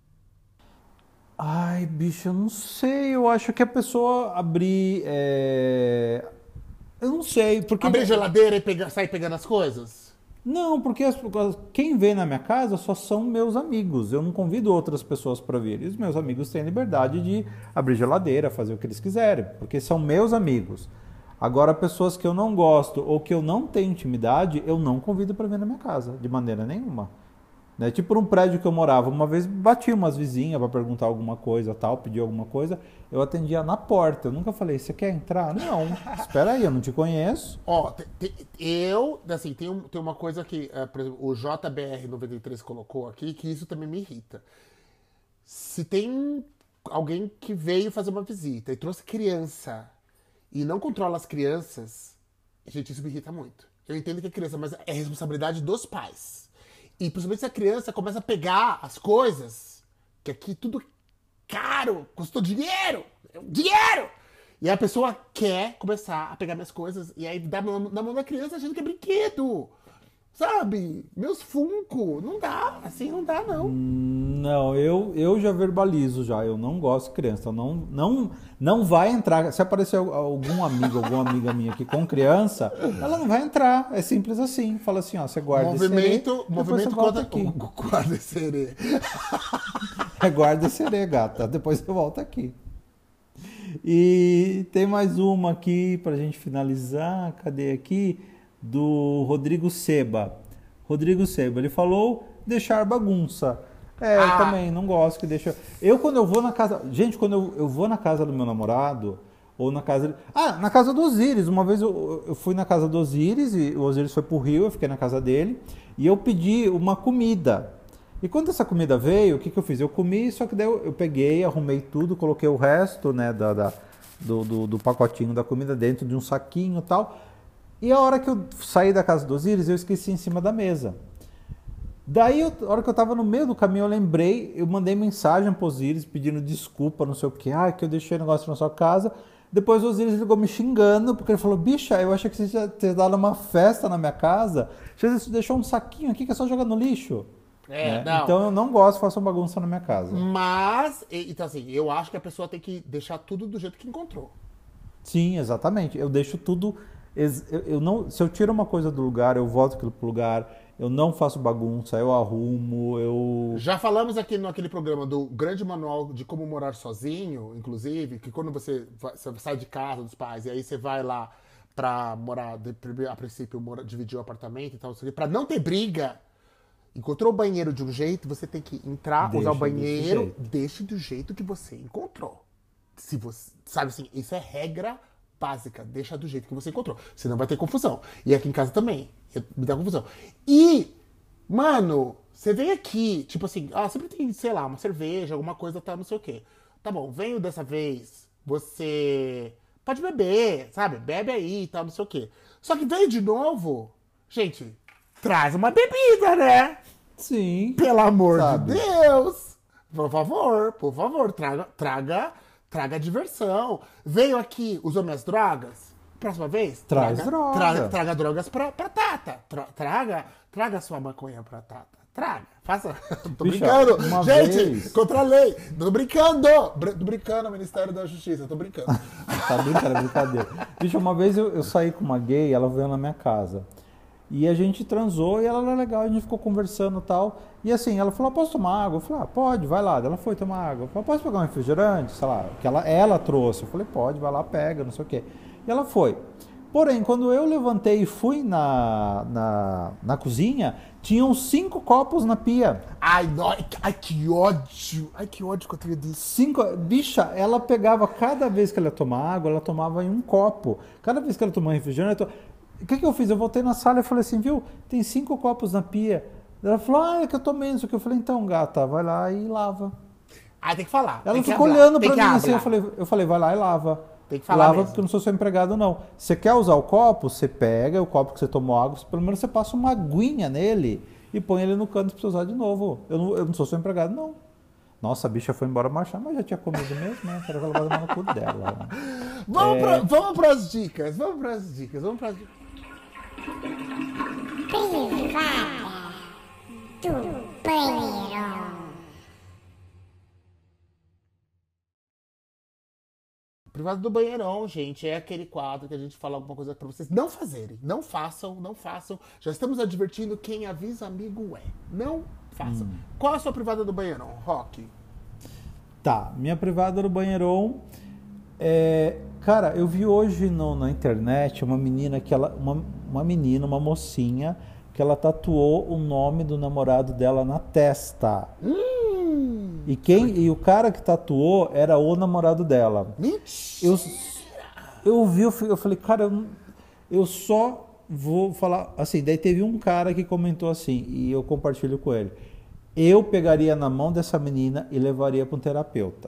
Ai, bicho, eu não sei. Eu acho que a pessoa abrir. é, Eu não sei, porque. Abrir a geladeira e pegar, sair pegando as coisas? Não, porque as- quem vem na minha casa só são meus amigos. Eu não convido outras pessoas para vir. E os meus amigos têm liberdade de abrir geladeira, fazer o que eles quiserem, porque são meus amigos. Agora, pessoas que eu não gosto ou que eu não tenho intimidade, eu não convido para vir na minha casa, de maneira nenhuma. Né? Tipo, num prédio que eu morava, uma vez bati umas vizinhas para perguntar alguma coisa, tal, pedir alguma coisa, eu atendia na porta. Eu nunca falei, você quer entrar? Não, espera aí, eu não te conheço. Ó, te- te- eu, assim, tem, um- tem uma coisa que, é, por exemplo, o J B R noventa e três colocou aqui, que isso também me irrita. Se tem alguém que veio fazer uma visita e trouxe criança e não controla as crianças, gente, isso me irrita muito. Eu entendo que é criança, mas é responsabilidade dos pais. E principalmente se a criança começa a pegar as coisas, que aqui tudo é caro, custou dinheiro, dinheiro! E a pessoa quer começar a pegar minhas coisas e aí dá na mão na mão da criança achando que é brinquedo. Sabe? Meus Funko. Não dá. Assim não dá, não. Não, eu, eu já verbalizo já, eu não gosto de criança, então não, não, não vai entrar, se aparecer algum amigo, alguma amiga minha aqui com criança, ela não vai entrar, é simples assim, fala assim, ó, você guarda Movimento, esse serê, movimento depois você volta contra... aqui. Guarda esse serê. É guarda esse serê, gata, depois você volta aqui. E tem mais uma aqui pra gente finalizar, cadê aqui? Do Rodrigo Seba. Rodrigo Seba, ele falou deixar bagunça. É, eu Ah. também não gosto que deixa. Eu, quando eu vou na casa. Gente, quando eu, eu vou na casa do meu namorado, ou na casa. Ah, na casa do Osiris. Uma vez eu, eu fui na casa do Osiris, e o Osiris foi pro Rio, eu fiquei na casa dele, e eu pedi uma comida. E quando essa comida veio, o que, que eu fiz? Eu comi, só que daí eu, eu peguei, arrumei tudo, coloquei o resto, né, da, da- do, do, do pacotinho da comida dentro de um saquinho e tal. E a hora que eu saí da casa do Osiris, eu esqueci em cima da mesa. Daí, eu- a hora que eu tava no meio do caminho, eu lembrei, eu mandei mensagem pro Osiris pedindo desculpa, não sei o que, ah, que eu deixei o negócio na sua casa. Depois o Osiris ligou me xingando, porque ele falou, bicha, eu achei que você tinha ter dado uma festa na minha casa. Você deixou um saquinho aqui que é só jogar no lixo. É, né? não. Então eu não gosto de fazer bagunça na minha casa. Mas, e- então assim, eu acho que a pessoa tem que deixar tudo do jeito que encontrou. Sim, exatamente. Eu deixo tudo. ex- Eu, eu não, se eu tiro uma coisa do lugar, eu volto aquilo pro lugar. Eu não faço bagunça, eu arrumo, eu. Já falamos aqui naquele programa do grande manual de como morar sozinho, inclusive, que quando você, vai- você sai de casa dos pais e aí você vai lá pra morar, de- a princípio, mora, dividir o apartamento e tal, pra não ter briga, Encontrou o banheiro de um jeito, você tem que entrar, Deixa usar o desse banheiro, jeito. deixe do jeito que você encontrou. Se você, sabe assim, isso é regra básica, deixa do jeito que você encontrou, senão vai ter confusão. E aqui em casa também, eu- me dá confusão. E, mano, você vem aqui, tipo assim, ah, sempre tem, sei lá, uma cerveja, alguma coisa, tá, não sei o quê. Tá bom, venho dessa vez, você pode beber, sabe? Bebe aí e tal, não sei o quê. Só que veio de novo, gente, traz uma bebida, né? Sim. Pelo amor Sabe? de Deus! Por favor, por favor, traga, traga, traga diversão. Veio aqui, usou minhas drogas? Próxima vez? Traz traga, droga. Traga, traga drogas pra, pra Tata. Tra- traga, traga sua maconha pra Tata. Traga. Faça. Tô Bicha, brincando. uma Gente, vez- contra a lei. Tô brincando. Br- Tô brincando, Ministério da Justiça. Tô brincando. Tá brincando, é brincadeira. Bicho, uma vez eu, eu saí com uma gay, ela veio na minha casa. E a gente transou e ela era legal, a gente ficou conversando e tal. E assim, ela falou, posso tomar água? Eu falei, ah, pode, vai lá. Ela foi tomar água. Eu falei, posso pegar um refrigerante? Sei lá, que ela, ela trouxe. Eu falei, pode, vai lá, pega, não sei o quê. E ela foi. Porém, quando eu levantei e fui na, na, na cozinha, tinham cinco copos na pia. Ai, nó- ai, que ódio. Ai, que ódio que eu tenho disso. Cinco, bicha, ela pegava, cada vez que ela ia tomar água, ela tomava em um copo. Cada vez que ela tomava refrigerante, ela to- o que que eu fiz? Eu voltei na sala e falei assim, viu, tem cinco copos na pia. Ela falou, ah, é que eu tomei isso aqui. Eu falei, então, gata, vai lá e lava. Ai, tem que falar. Ela tem que ficou hablar, olhando tem pra que mim assim, eu hablar. falei, eu falei, vai lá e lava. Tem que falar Lava mesmo. porque eu não sou seu empregado, não. Você quer usar o copo? Você pega o copo que você tomou água, pelo menos você passa uma aguinha nele e põe ele no canto pra você usar de novo. Eu não, eu não sou seu empregado, não. Nossa, a bicha foi embora marchar, mas já tinha comido mesmo, né? Quero que ela vá no cu dela. Né? Vamos, É. pra, vamos pras dicas. Vamos pras dicas. Vamos pras dicas. Privada do banheiro. Privado do banheirão, gente, é aquele quadro que a gente fala alguma coisa pra vocês não fazerem. Não façam, não façam. Já estamos advertindo quem avisa amigo é. Não façam. Qual a sua privada do banheirão, Rock? Tá, minha privada do banheirão. É, cara, eu vi hoje no- na internet uma menina que ela. Uma, uma menina, uma mocinha, que ela tatuou o nome do namorado dela na testa. E, quem, e o cara que tatuou era o namorado dela. Mentira! Eu, eu vi, eu fui- eu falei, cara, eu, não- eu só vou falar assim. Daí teve um cara que comentou assim, e eu compartilho com ele. Eu pegaria na mão dessa menina e levaria para um terapeuta.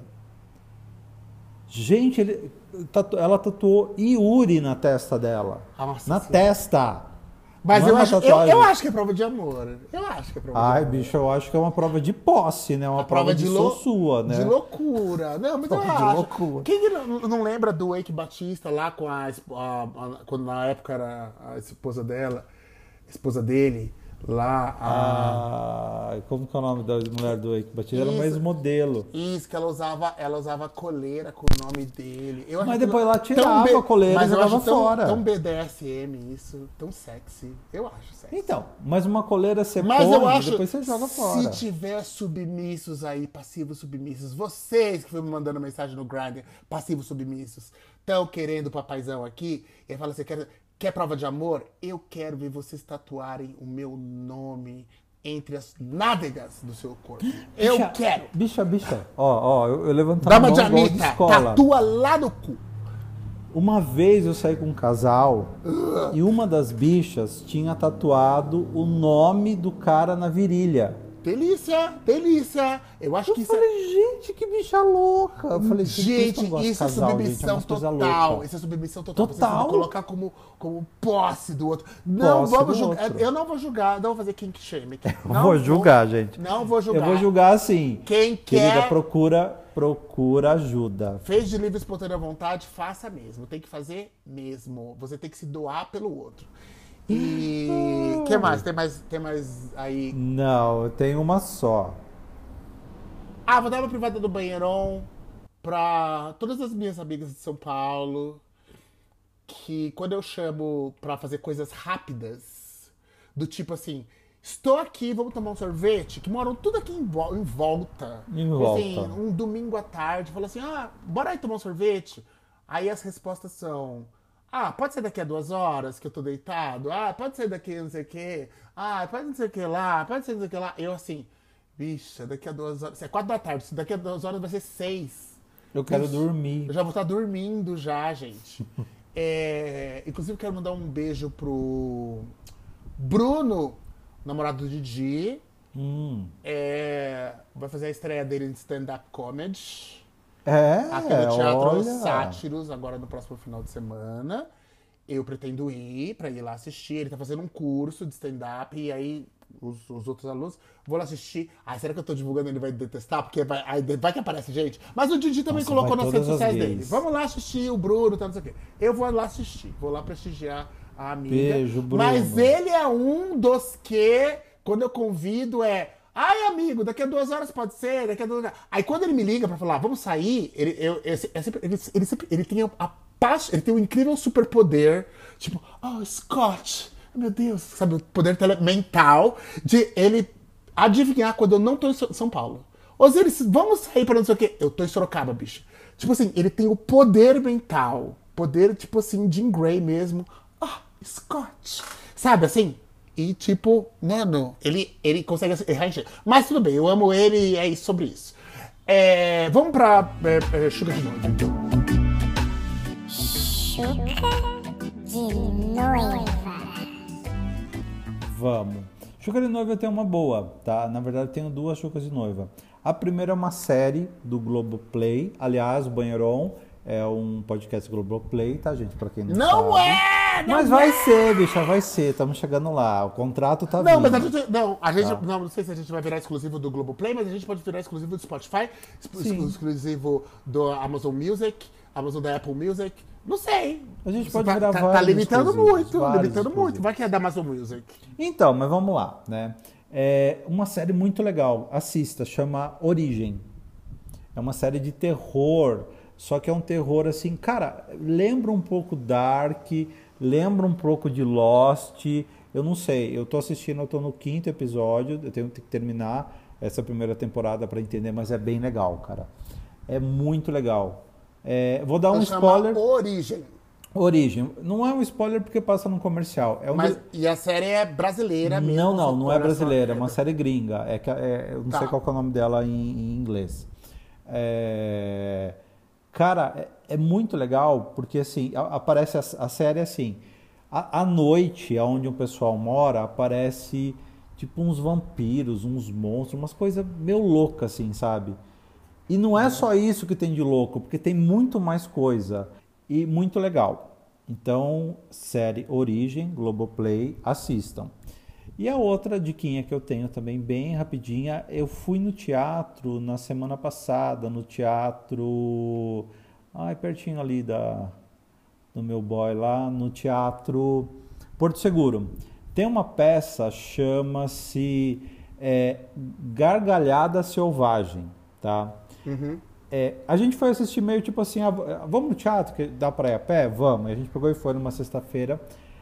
Gente, ele, tatu- ela tatuou Yuri na testa dela. Nossa na Senhora. testa. Mas Não é eu uma acho, eu, tatuagem. eu acho que é prova de amor. Eu acho que é prova de Ai, amor. bicho, eu acho que é uma prova de posse, né? Uma A prova, de, lou- sou sua, né? De loucura. Não, mas eu Prova de acho. loucura. Quem que não, não lembra do Eike Batista lá com a, esp- a- a- quando na época era a esposa dela, a esposa dele, lá, a... Ah, como que é o nome da mulher do Eike Batista? Era Isso. mais modelo. Isso, que ela usava, ela usava coleira com o nome dele. Eu acho Mas aquilo depois ela tão tirava B- a coleira mas e eu jogava acho tão, fora. tão B D S M isso, tão sexy. Eu acho sexy. Então, mas uma coleira você Mas põe eu acho, depois você joga fora. se tiver submissos aí, passivos submissos, vocês que foram me mandando mensagem no Grindr, passivos submissos, estão querendo o papaizão aqui, e aí fala assim, quer, quer prova de amor? Eu quero ver vocês tatuarem o meu nome entre as nádegas do seu corpo. Eu Bicha, quero. Bicha, bicha. Ó, ó, eu, eu levantava Dama a de mão igual de Anitta, escola. tatua lá no cu. Uma vez eu saí com um casal e uma das bichas tinha tatuado o nome do cara na virilha. Delícia, delícia. Eu acho Eu que isso é... falei, gente, que bicha louca. Eu falei, Gente, não gosto de isso é casal, gente, submissão umas coisa total. louca. Isso é submissão total. Você Total. tem que colocar como, como posse do outro. Não Posse vamos do julgar. outro. Eu não vou julgar, não vou fazer kink shame aqui. Eu Não vou julgar, gente. Não vou julgar. Eu vou julgar assim. Quem Querida, quer, procura, procura ajuda. fez de livre e espontânea vontade, faça mesmo. Tem que fazer mesmo. Você tem que se doar pelo outro. E o que mais? Tem mais? Tem mais aí? Não, eu tenho uma só. Ah, vou dar uma privada do banheirão pra todas as minhas amigas de São Paulo. Que quando eu chamo pra fazer coisas rápidas, do tipo assim, estou aqui, vamos tomar um sorvete, que moram tudo aqui em, vo- em volta. Em Assim, volta. um domingo à tarde, fala assim, ah, bora aí tomar um sorvete? Aí as respostas são, Ah, pode ser daqui a duas horas que eu tô deitado. Ah, pode ser daqui a não sei o quê. Ah, pode não sei o que lá. Pode ser não sei o que lá. Eu assim, bicha, daqui a duas horas. É quatro da tarde. Se daqui a duas horas vai ser seis. Eu quero Ixi, dormir. Eu já vou estar dormindo já, gente. É, inclusive, quero mandar um beijo pro Bruno, namorado do Didi. Hum. É, vai fazer a estreia dele em stand-up comedy. É, Aqui no Teatro olha. Sátiros, agora no próximo final de semana. Eu pretendo ir pra ir lá assistir. Ele tá fazendo um curso de stand-up e aí os, os outros alunos vou lá assistir. Ai, será que eu tô divulgando ele vai detestar? Porque vai, ai, vai que aparece gente. Mas o Didi também Nossa, colocou vai nas redes todas as sociais dele. gays. Vamos lá assistir o Bruno, tá, não sei o quê. Eu vou lá assistir, vou lá prestigiar a amiga. Beijo, Bruno. Mas ele é um dos que, quando eu convido, é. Ai, amigo, daqui a duas horas pode ser, daqui a duas horas. Aí quando ele me liga pra falar, vamos sair, ele, eu, eu, eu sempre- ele, ele, sempre- ele tem a paz, ele tem um incrível superpoder, tipo, oh, Scott, meu Deus, sabe, o poder tele- mental de ele adivinhar quando eu não tô em So- São Paulo. Osiris, vamos sair pra não sei o quê. Eu tô em Sorocaba, bicho. Tipo assim, ele tem o poder mental, poder, tipo assim, Jean Grey mesmo. Ah, Scott. Sabe, assim? E, tipo, mano, ele, ele consegue errar em cheio. Mas tudo bem, eu amo ele e é isso- sobre isso. É, vamos pra é, é, Sugar de Novo, então. Chuca de noiva. Vamos. Chuca de noiva tem uma boa, tá? Na verdade, eu tenho duas chucas de noiva. A primeira é uma série do Globoplay. Aliás, o Banheiron é um podcast Globoplay, tá, gente? Pra quem não, Não sabe. é! Não Mas vai ser, bicha, vai ser. Estamos chegando lá. O contrato tá Não, vindo. mas a gente. Não, a gente. Tá. Não, não sei se a gente vai virar exclusivo do Globoplay, mas a gente pode virar exclusivo do Spotify, exclu- Sim. exclusivo do Amazon Music, Amazon da Apple Music. Não sei. A gente Você pode tá, virar tá, tá vários limitando exclusivos, muito, vários limitando muito. exclusivos. Vai que é da Amazon Music. Então, mas vamos lá, né? É uma série muito legal. Assista, chama Origem. É uma série de terror, só que é um terror assim, cara, lembra um pouco Dark, lembra um pouco de Lost. Eu não sei, eu tô assistindo, eu tô no quinto episódio, eu tenho que terminar essa primeira temporada para entender, mas é bem legal, cara. É muito legal. É, vou dar um Então chama spoiler. Origem. Origem. Não é um spoiler porque passa num comercial. É um Mas, de- e a série é brasileira mesmo? Não, não, não é só- brasileira, é uma série gringa. É que, é, eu não Tá. sei qual que é o nome dela em, em inglês. É, cara, é, é muito legal porque assim, a- aparece a, a série assim. À à noite, onde o pessoal mora, aparece tipo uns vampiros, uns monstros, umas coisas meio loucas assim, sabe? E não é só isso que tem de louco, porque tem muito mais coisa e muito legal. Então, série Origem, Globoplay, assistam. E a outra diquinha que eu tenho também, bem rapidinha, eu fui no teatro na semana passada, no teatro, ai, pertinho ali da, do meu boy lá, no teatro Porto Seguro. Tem uma peça, chama-se é, Gargalhada Selvagem, tá? É, a gente foi assistir meio tipo assim, ah, vamos no teatro, que dá pra ir a pé? Vamos. E a gente pegou e foi numa sexta-feira.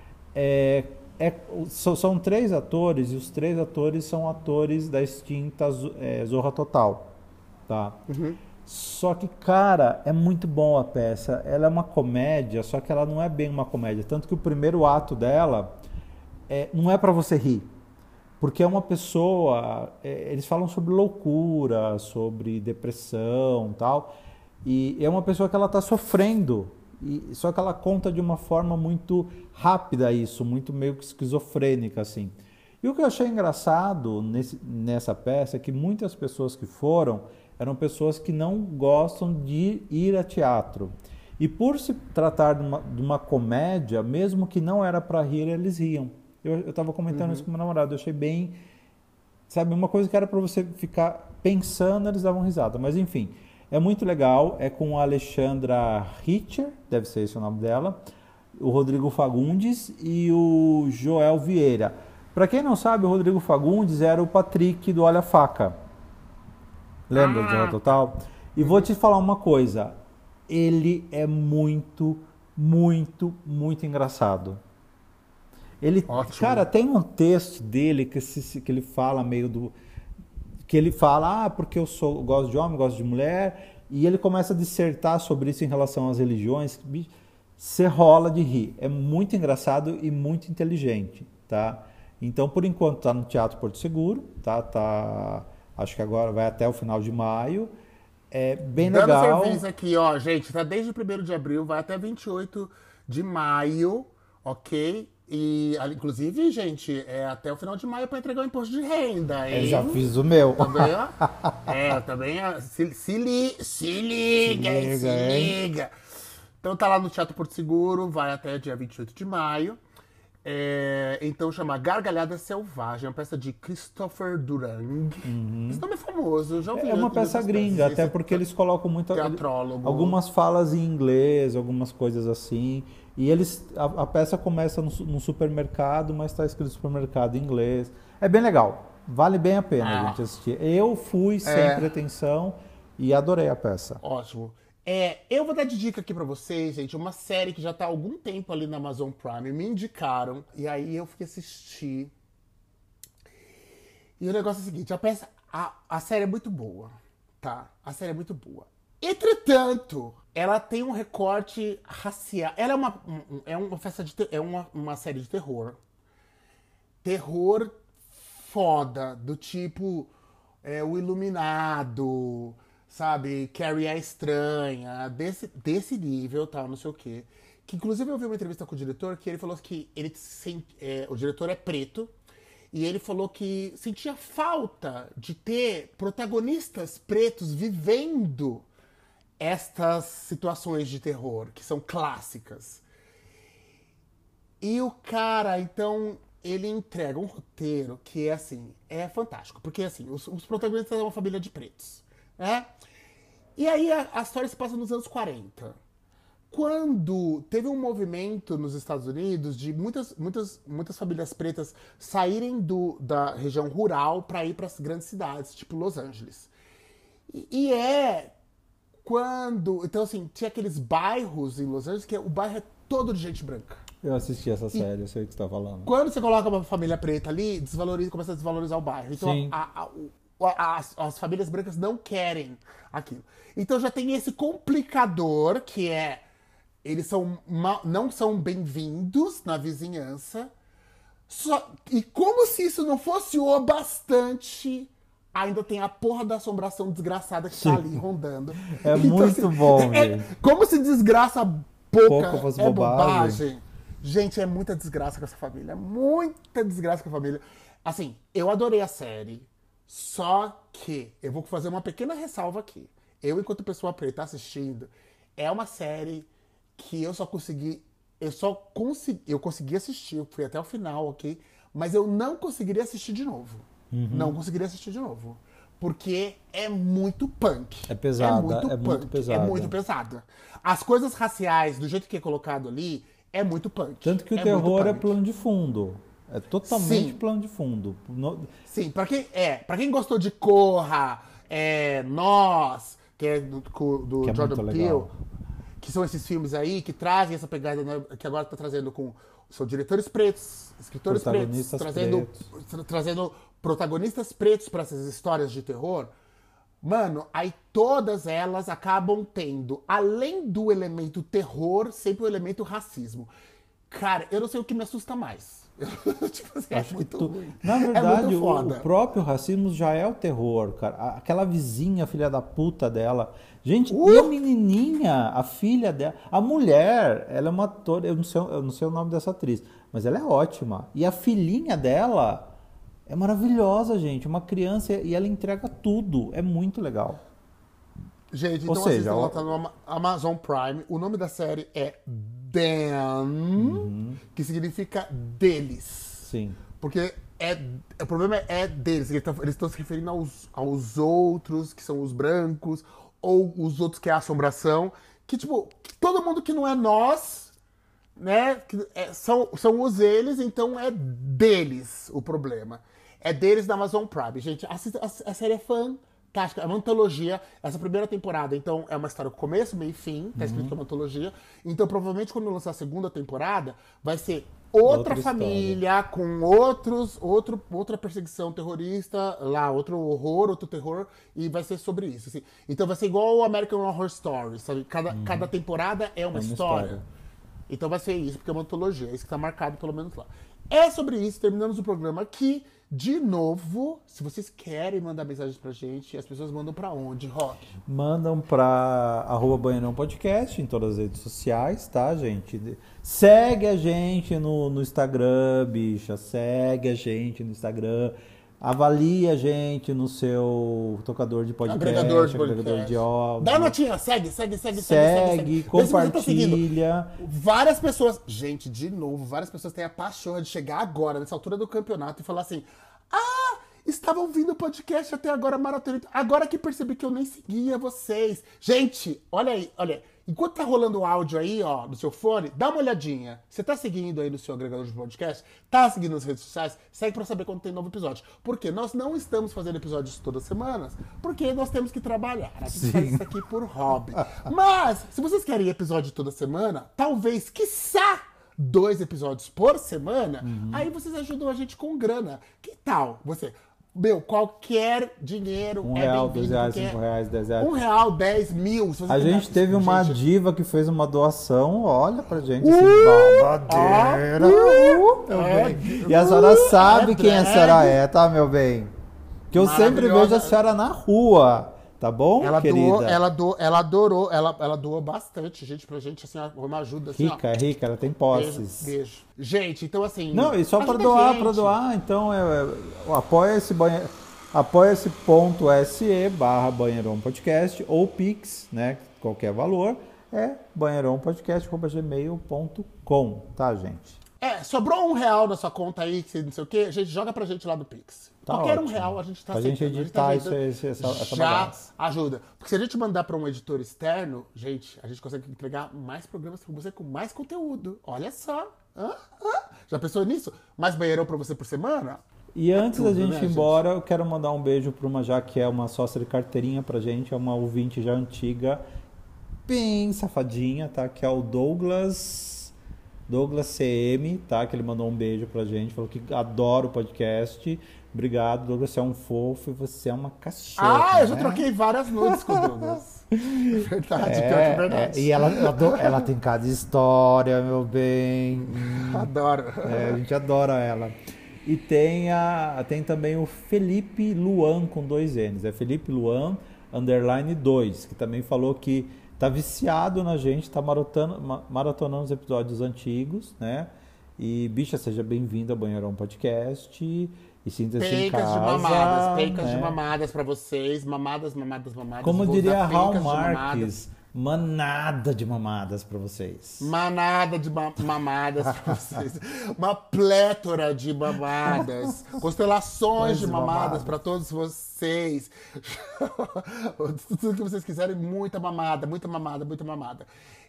É, é, so- são três atores, e os três atores são atores da extinta Zo- é, Zorra Total, tá? Só que, cara, é muito bom a peça. Ela é uma comédia, só que ela não é bem uma comédia. Tanto que o primeiro ato dela é, não é pra você rir. Porque é uma pessoa, é, eles falam sobre loucura, sobre depressão e tal, e é uma pessoa que ela está sofrendo, e, só que ela conta de uma forma muito rápida isso, muito meio que esquizofrênica, assim. E o que eu achei engraçado nesse, nessa peça é que muitas pessoas que foram eram pessoas que não gostam de ir a teatro. E por se tratar de uma, de uma comédia, mesmo que não era para rir, eles riam. Eu estava comentando isso com meu namorado, eu achei bem, sabe, uma coisa que era para você ficar pensando, eles davam risada. Mas enfim, é muito legal, é com a Alexandra Richter, deve ser esse o nome dela, o Rodrigo Fagundes e o Joel Vieira. Para quem não sabe, o Rodrigo Fagundes era o Patrick do Olha a Faca. Lembra de Zorra Total? E vou te falar uma coisa, ele é muito, muito, muito engraçado. Ele, Ótimo. cara, tem um texto dele que, se, que ele fala meio do... Que ele fala, ah, porque eu sou, eu gosto de homem, gosto de mulher, e ele começa a dissertar sobre isso em relação às religiões. você rola de rir. É muito engraçado e muito inteligente, tá? Então, por enquanto, tá no Teatro Porto Seguro, tá? Tá, acho que agora vai até o final de maio. É bem Dando legal. serviço aqui, ó, gente, tá desde o primeiro de abril, vai até vinte e oito de maio, ok? E, ali, inclusive, gente, é até o final de maio pra entregar o imposto de renda, hein? Eu já fiz o meu. Também, ó. É, também, ó, se, se, li, se liga, Se se liga, liga. hein? Então tá lá no Teatro Porto Seguro, vai até dia vinte e oito de maio. É, então chama Gargalhada Selvagem, é uma peça de Christopher Durang. Esse nome é famoso, eu já ouvi. É uma outras peça peças. gringa, Esse até é porque eles colocam muito teatrólogo. algumas falas em inglês, algumas coisas assim. E eles a, a peça começa no, su- no supermercado, mas está escrito supermercado em inglês. É bem legal, vale bem a pena a Ah. gente assistir. Eu fui sem É. pretensão e adorei a peça. Ótimo. É, eu vou dar de dica aqui pra vocês, gente, uma série que já tá há algum tempo ali na Amazon Prime, me indicaram, e aí eu fui assistir. E o negócio é o seguinte, a peça, a, a série é muito boa, tá? A série é muito boa. Entretanto, ela tem um recorte racial. Ela é uma, um- é uma festa de te- é uma, uma série de terror. Terror foda, do tipo é, O Iluminado, sabe? Carrie a Estranha, desse, desse nível, tal, não sei o quê. Que inclusive eu vi uma entrevista com o diretor que ele falou que ele sen- é, o diretor é preto e ele falou que sentia falta de ter protagonistas pretos vivendo estas situações de terror, que são clássicas. E o cara, então, ele entrega um roteiro que é assim, é fantástico. Porque assim, os, os protagonistas são uma família de pretos, né? E aí a, a história se passa nos anos quarenta. Quando teve um movimento nos Estados Unidos de muitas, muitas, muitas famílias pretas saírem do, da região rural para ir para as grandes cidades, tipo Los Angeles. E, e é quando... Então, assim, tinha aqueles bairros em Los Angeles que o bairro é todo de gente branca. Eu assisti essa série, eu sei o que você está falando. Quando você coloca uma família preta ali, desvaloriza, começa a desvalorizar o bairro. Então, Sim. a- a- o- a- as, as famílias brancas não querem aquilo. Então já tem esse complicador, que é... Eles são ma- não são bem-vindos na vizinhança. Só, e como se isso não fosse o bastante, ainda tem a porra da assombração desgraçada que tá ali rondando. É muito bom, é- gente. Como se desgraça pouca Pouco fosse é bobagem. bobagem. Gente, é muita desgraça com essa família. É muita desgraça com a família. Assim, eu adorei a série. Só que eu vou fazer uma pequena ressalva aqui. Eu, enquanto pessoa preta assistindo, é uma série que eu só consegui. Eu só consegui. Eu consegui assistir, eu fui até o final, ok? Mas eu não conseguiria assistir de novo. Uhum. Não conseguiria assistir de novo. Porque é muito punk. É pesada, É muito é punk. muito pesada. É muito pesada. As coisas raciais, do jeito que é colocado ali, é muito punk. Tanto que o é terror muito é punk. plano de fundo. É totalmente Sim. plano de fundo. No- Sim, pra quem, é, pra quem gostou de Corra, é, Nós, que é do, co- do Que é Jordan muito Peele, legal. que são esses filmes aí que trazem essa pegada, né, que agora tá trazendo com. São diretores pretos, escritores pretos, Protagonistas trazendo, pretos. tra- trazendo protagonistas pretos pra essas histórias de terror. Mano, aí todas elas acabam tendo, além do elemento terror, sempre o elemento racismo. Cara, eu não sei o que me assusta mais. tipo assim, é Acho que muito tu... ruim. Na É verdade, muito o, foda. o próprio racismo já é o terror, cara. A- Aquela vizinha, filha da puta dela. Gente, Uh! e a menininha, a filha dela, a mulher, ela é uma atora, eu não sei, eu não sei o nome dessa atriz, mas ela é ótima. E a filhinha dela é maravilhosa, gente. Uma criança e ela entrega tudo. É muito legal. Gente, Ou então seja, assistam, ó- ela tá no Ama- Amazon Prime. O nome da série é Them, que significa deles. Sim. Porque é, o problema é deles. Eles tão- eles estão se referindo aos, aos outros, que são os brancos, ou os outros que é a assombração. Que, tipo, todo mundo que não é nós, né? que é- são, são os eles, então é deles o problema. É deles da Amazon Prime. Gente, assista, a, a série é fantástica. É uma antologia. Essa primeira temporada, então, é uma história com começo, meio e fim. Tá escrito que é uma antologia. Então, provavelmente, quando lançar a segunda temporada, vai ser outra, Outra história. família, com outros, outro, outra perseguição terrorista, lá, outro horror, outro terror, e vai ser sobre isso. Assim. Então vai ser igual o American Horror Story, sabe? Cada, cada temporada é uma, É uma história. história. Então vai ser isso, porque é uma antologia. É isso que tá marcado, pelo menos lá. É sobre isso, terminamos o programa aqui. De novo, se vocês querem mandar mensagens pra gente, as pessoas mandam pra onde, Rock? Mandam pra arroba Banheirão Podcast em todas as redes sociais, tá, gente? Segue a gente no, no Instagram, bicha. Segue a gente no Instagram. Avalie a gente no seu tocador de podcast, Agregador de agregador podcast. de áudio. Dá notinha, segue, segue, segue, segue. Segue, segue, segue. compartilha. Tá várias pessoas, gente, de novo, várias pessoas têm a paixão de chegar agora, nessa altura do campeonato, e falar assim: ah, estava ouvindo o podcast até agora, maratonando. Agora que percebi que eu nem seguia vocês. Gente, olha aí, olha aí. Enquanto tá rolando o áudio aí, ó, no seu fone, dá uma olhadinha. Você tá seguindo aí no seu agregador de podcast? Tá seguindo nas redes sociais? Segue pra saber quando tem novo episódio. Porque nós não estamos fazendo episódios todas as semanas, porque nós temos que trabalhar. A gente Sim. faz isso aqui por hobby. Mas, se vocês querem episódio toda semana, talvez, quiçá, dois episódios por semana, Uhum. aí vocês ajudam a gente com grana. Que tal você... Meu, qualquer dinheiro Um é real, bem-vindo. dois reais, porque cinco reais, dez reais. Um real, dez mil. Se você A puder- gente teve uma Gente, diva que fez uma doação, olha pra gente, Uh! assim, babadeira. Uh, meu É, bem. E a senhora uh, sabe é quem a drag. senhora é, tá, meu bem? Que eu sempre Maravilhosa. vejo a senhora na rua, tá bom, Ela querida? doou, ela doou, ela adorou, ela, ela doou bastante, gente, pra gente, assim, ó, uma ajuda, assim, Rica, é ó. rica, ela tem Beijo, posses. beijo. Gente, então assim... Não, e só pra ajuda a doar, gente. pra doar, então é, é o apoia-se banhe... apoia-se.se barra Banheirão Podcast ou Pix, né, qualquer valor, é banheirãopodcast arroba gmail ponto com, tá, gente? É, sobrou um real na sua conta aí, que não sei o quê, gente, joga pra gente lá do Pix. Tá Qualquer um ótimo. real a gente tá Pra gente aceitando, a editar tá isso, aceitando. esse- essa- essa Já bagaça. ajuda. Porque se a gente mandar pra um editor externo, gente, a gente consegue entregar mais programas pra você com mais conteúdo. Olha só. Hã? Hã? Já pensou nisso? Mais banheirão pra você por semana? E antes tudo, da gente né, ir gente? embora, eu quero mandar um beijo para uma já que é uma sócia de carteirinha pra gente, é uma ouvinte já antiga, bem safadinha, tá? Que é o Douglas Douglas C M, tá? Que ele mandou um beijo pra gente, falou que adora o podcast. Obrigado, Douglas, você é um fofo e você é uma cachorra. Ah, eu já né? troquei várias nudes com o Douglas. Verdade, pior que é verdade. é, e ela, ela, ela tem cada história, meu bem. Hum. Adoro. É, a gente adora ela. E tem, a, tem também o Felipe Luan com dois N's. É Felipe Luan, underline dois, que também falou que tá viciado na gente, tá maratonando, ma- maratonando os episódios antigos, né? E, bicha, seja bem-vindo ao Banheirão Podcast. E sinta-se em Peicas casa. de mamadas, peicas né? de mamadas pra vocês. Mamadas, mamadas, mamadas. Como Vou diria dar Raul peicas de mamadas. Marques, manada de mamadas pra vocês. Manada de ma- mamadas pra vocês. Uma plétora de mamadas. Constelações de de mamadas mamadas. pra todos vocês. Tudo que vocês quiserem, muita mamada, muita mamada, muita mamada.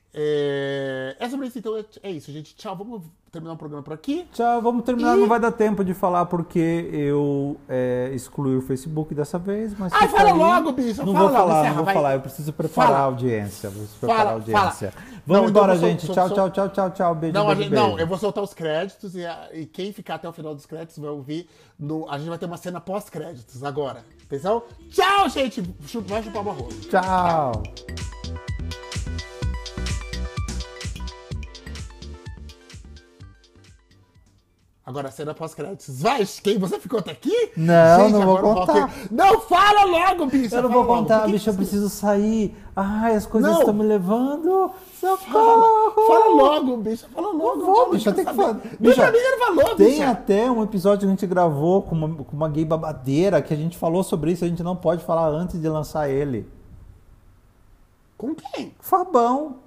É, é sobre isso, então é- é isso, gente. Tchau, vamos terminar o programa por aqui. Tchau, vamos terminar. E- Não vai dar tempo de falar porque eu é, excluí o Facebook dessa vez, mas. Ai, fica fala aí. logo, bicho, Não fala vou logo, falar, encerra, não vou vai. falar. Eu preciso preparar Fala. a audiência. Preciso preparar Fala, a audiência. fala. Vamos Não, então embora, eu vou sol- gente. sol- Tchau, sol- tchau, tchau, tchau, tchau. Beijo, Não, a beijo, gente- beijo. não, eu vou soltar os créditos e, a- e quem ficar até o final dos créditos vai ouvir. No, a gente vai ter uma cena pós-créditos agora. Atenção? Tchau, gente! Chu- Vai chupar uma rola. Tchau. Agora a cena pós-créditos. Vai, quem? Você ficou até aqui? Não, não vou agora o contar. Rock- Não, fala logo, bicho! Eu não fala vou logo. contar, Por que bicho. Eu que- preciso sair. Ai, as coisas Não. estão me levando. Fala, Socorro. fala logo, bicho. Fala logo. Não vou, fala, bicho, eu quero tenho que saber. falar. Bicho, Bicho, a menina falou, Tem bicho. até um episódio que a gente gravou com uma, com uma gay babadeira que a gente falou sobre isso. A gente não pode falar antes de lançar ele. Com quem? Fabão.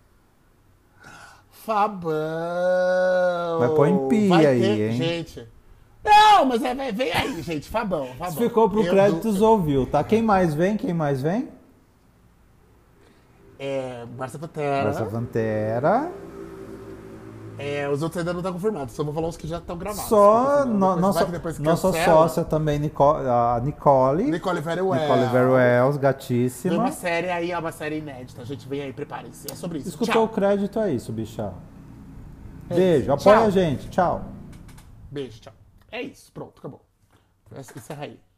Fabão. Vai pôr em pia Vai aí, ter- hein? Gente. Não, mas é, vem vem aí, gente. Fabão, Fabão. Se ficou pro Eu créditos, dou- ouviu, tá? Quem mais vem? Quem mais vem? É, Márcia Pantera. Essa Pantera. É, os outros ainda não estão confirmados, só vou falar os que já estão gravados. Só Porque senão no- depois nossa, vai que depois nossa cancela. sócia também, Nico- a Nicole. Nicole Veruel. Nicole Veruels, Tem gatíssima. uma série aí, é uma série inédita. Gente, vem aí, preparem-se. É sobre isso. Escutou Tchau. o crédito, é isso, bicha. É Beijo, isso. apoia Tchau. a gente. Tchau. Beijo, tchau. É isso, pronto, acabou. Encerra aí.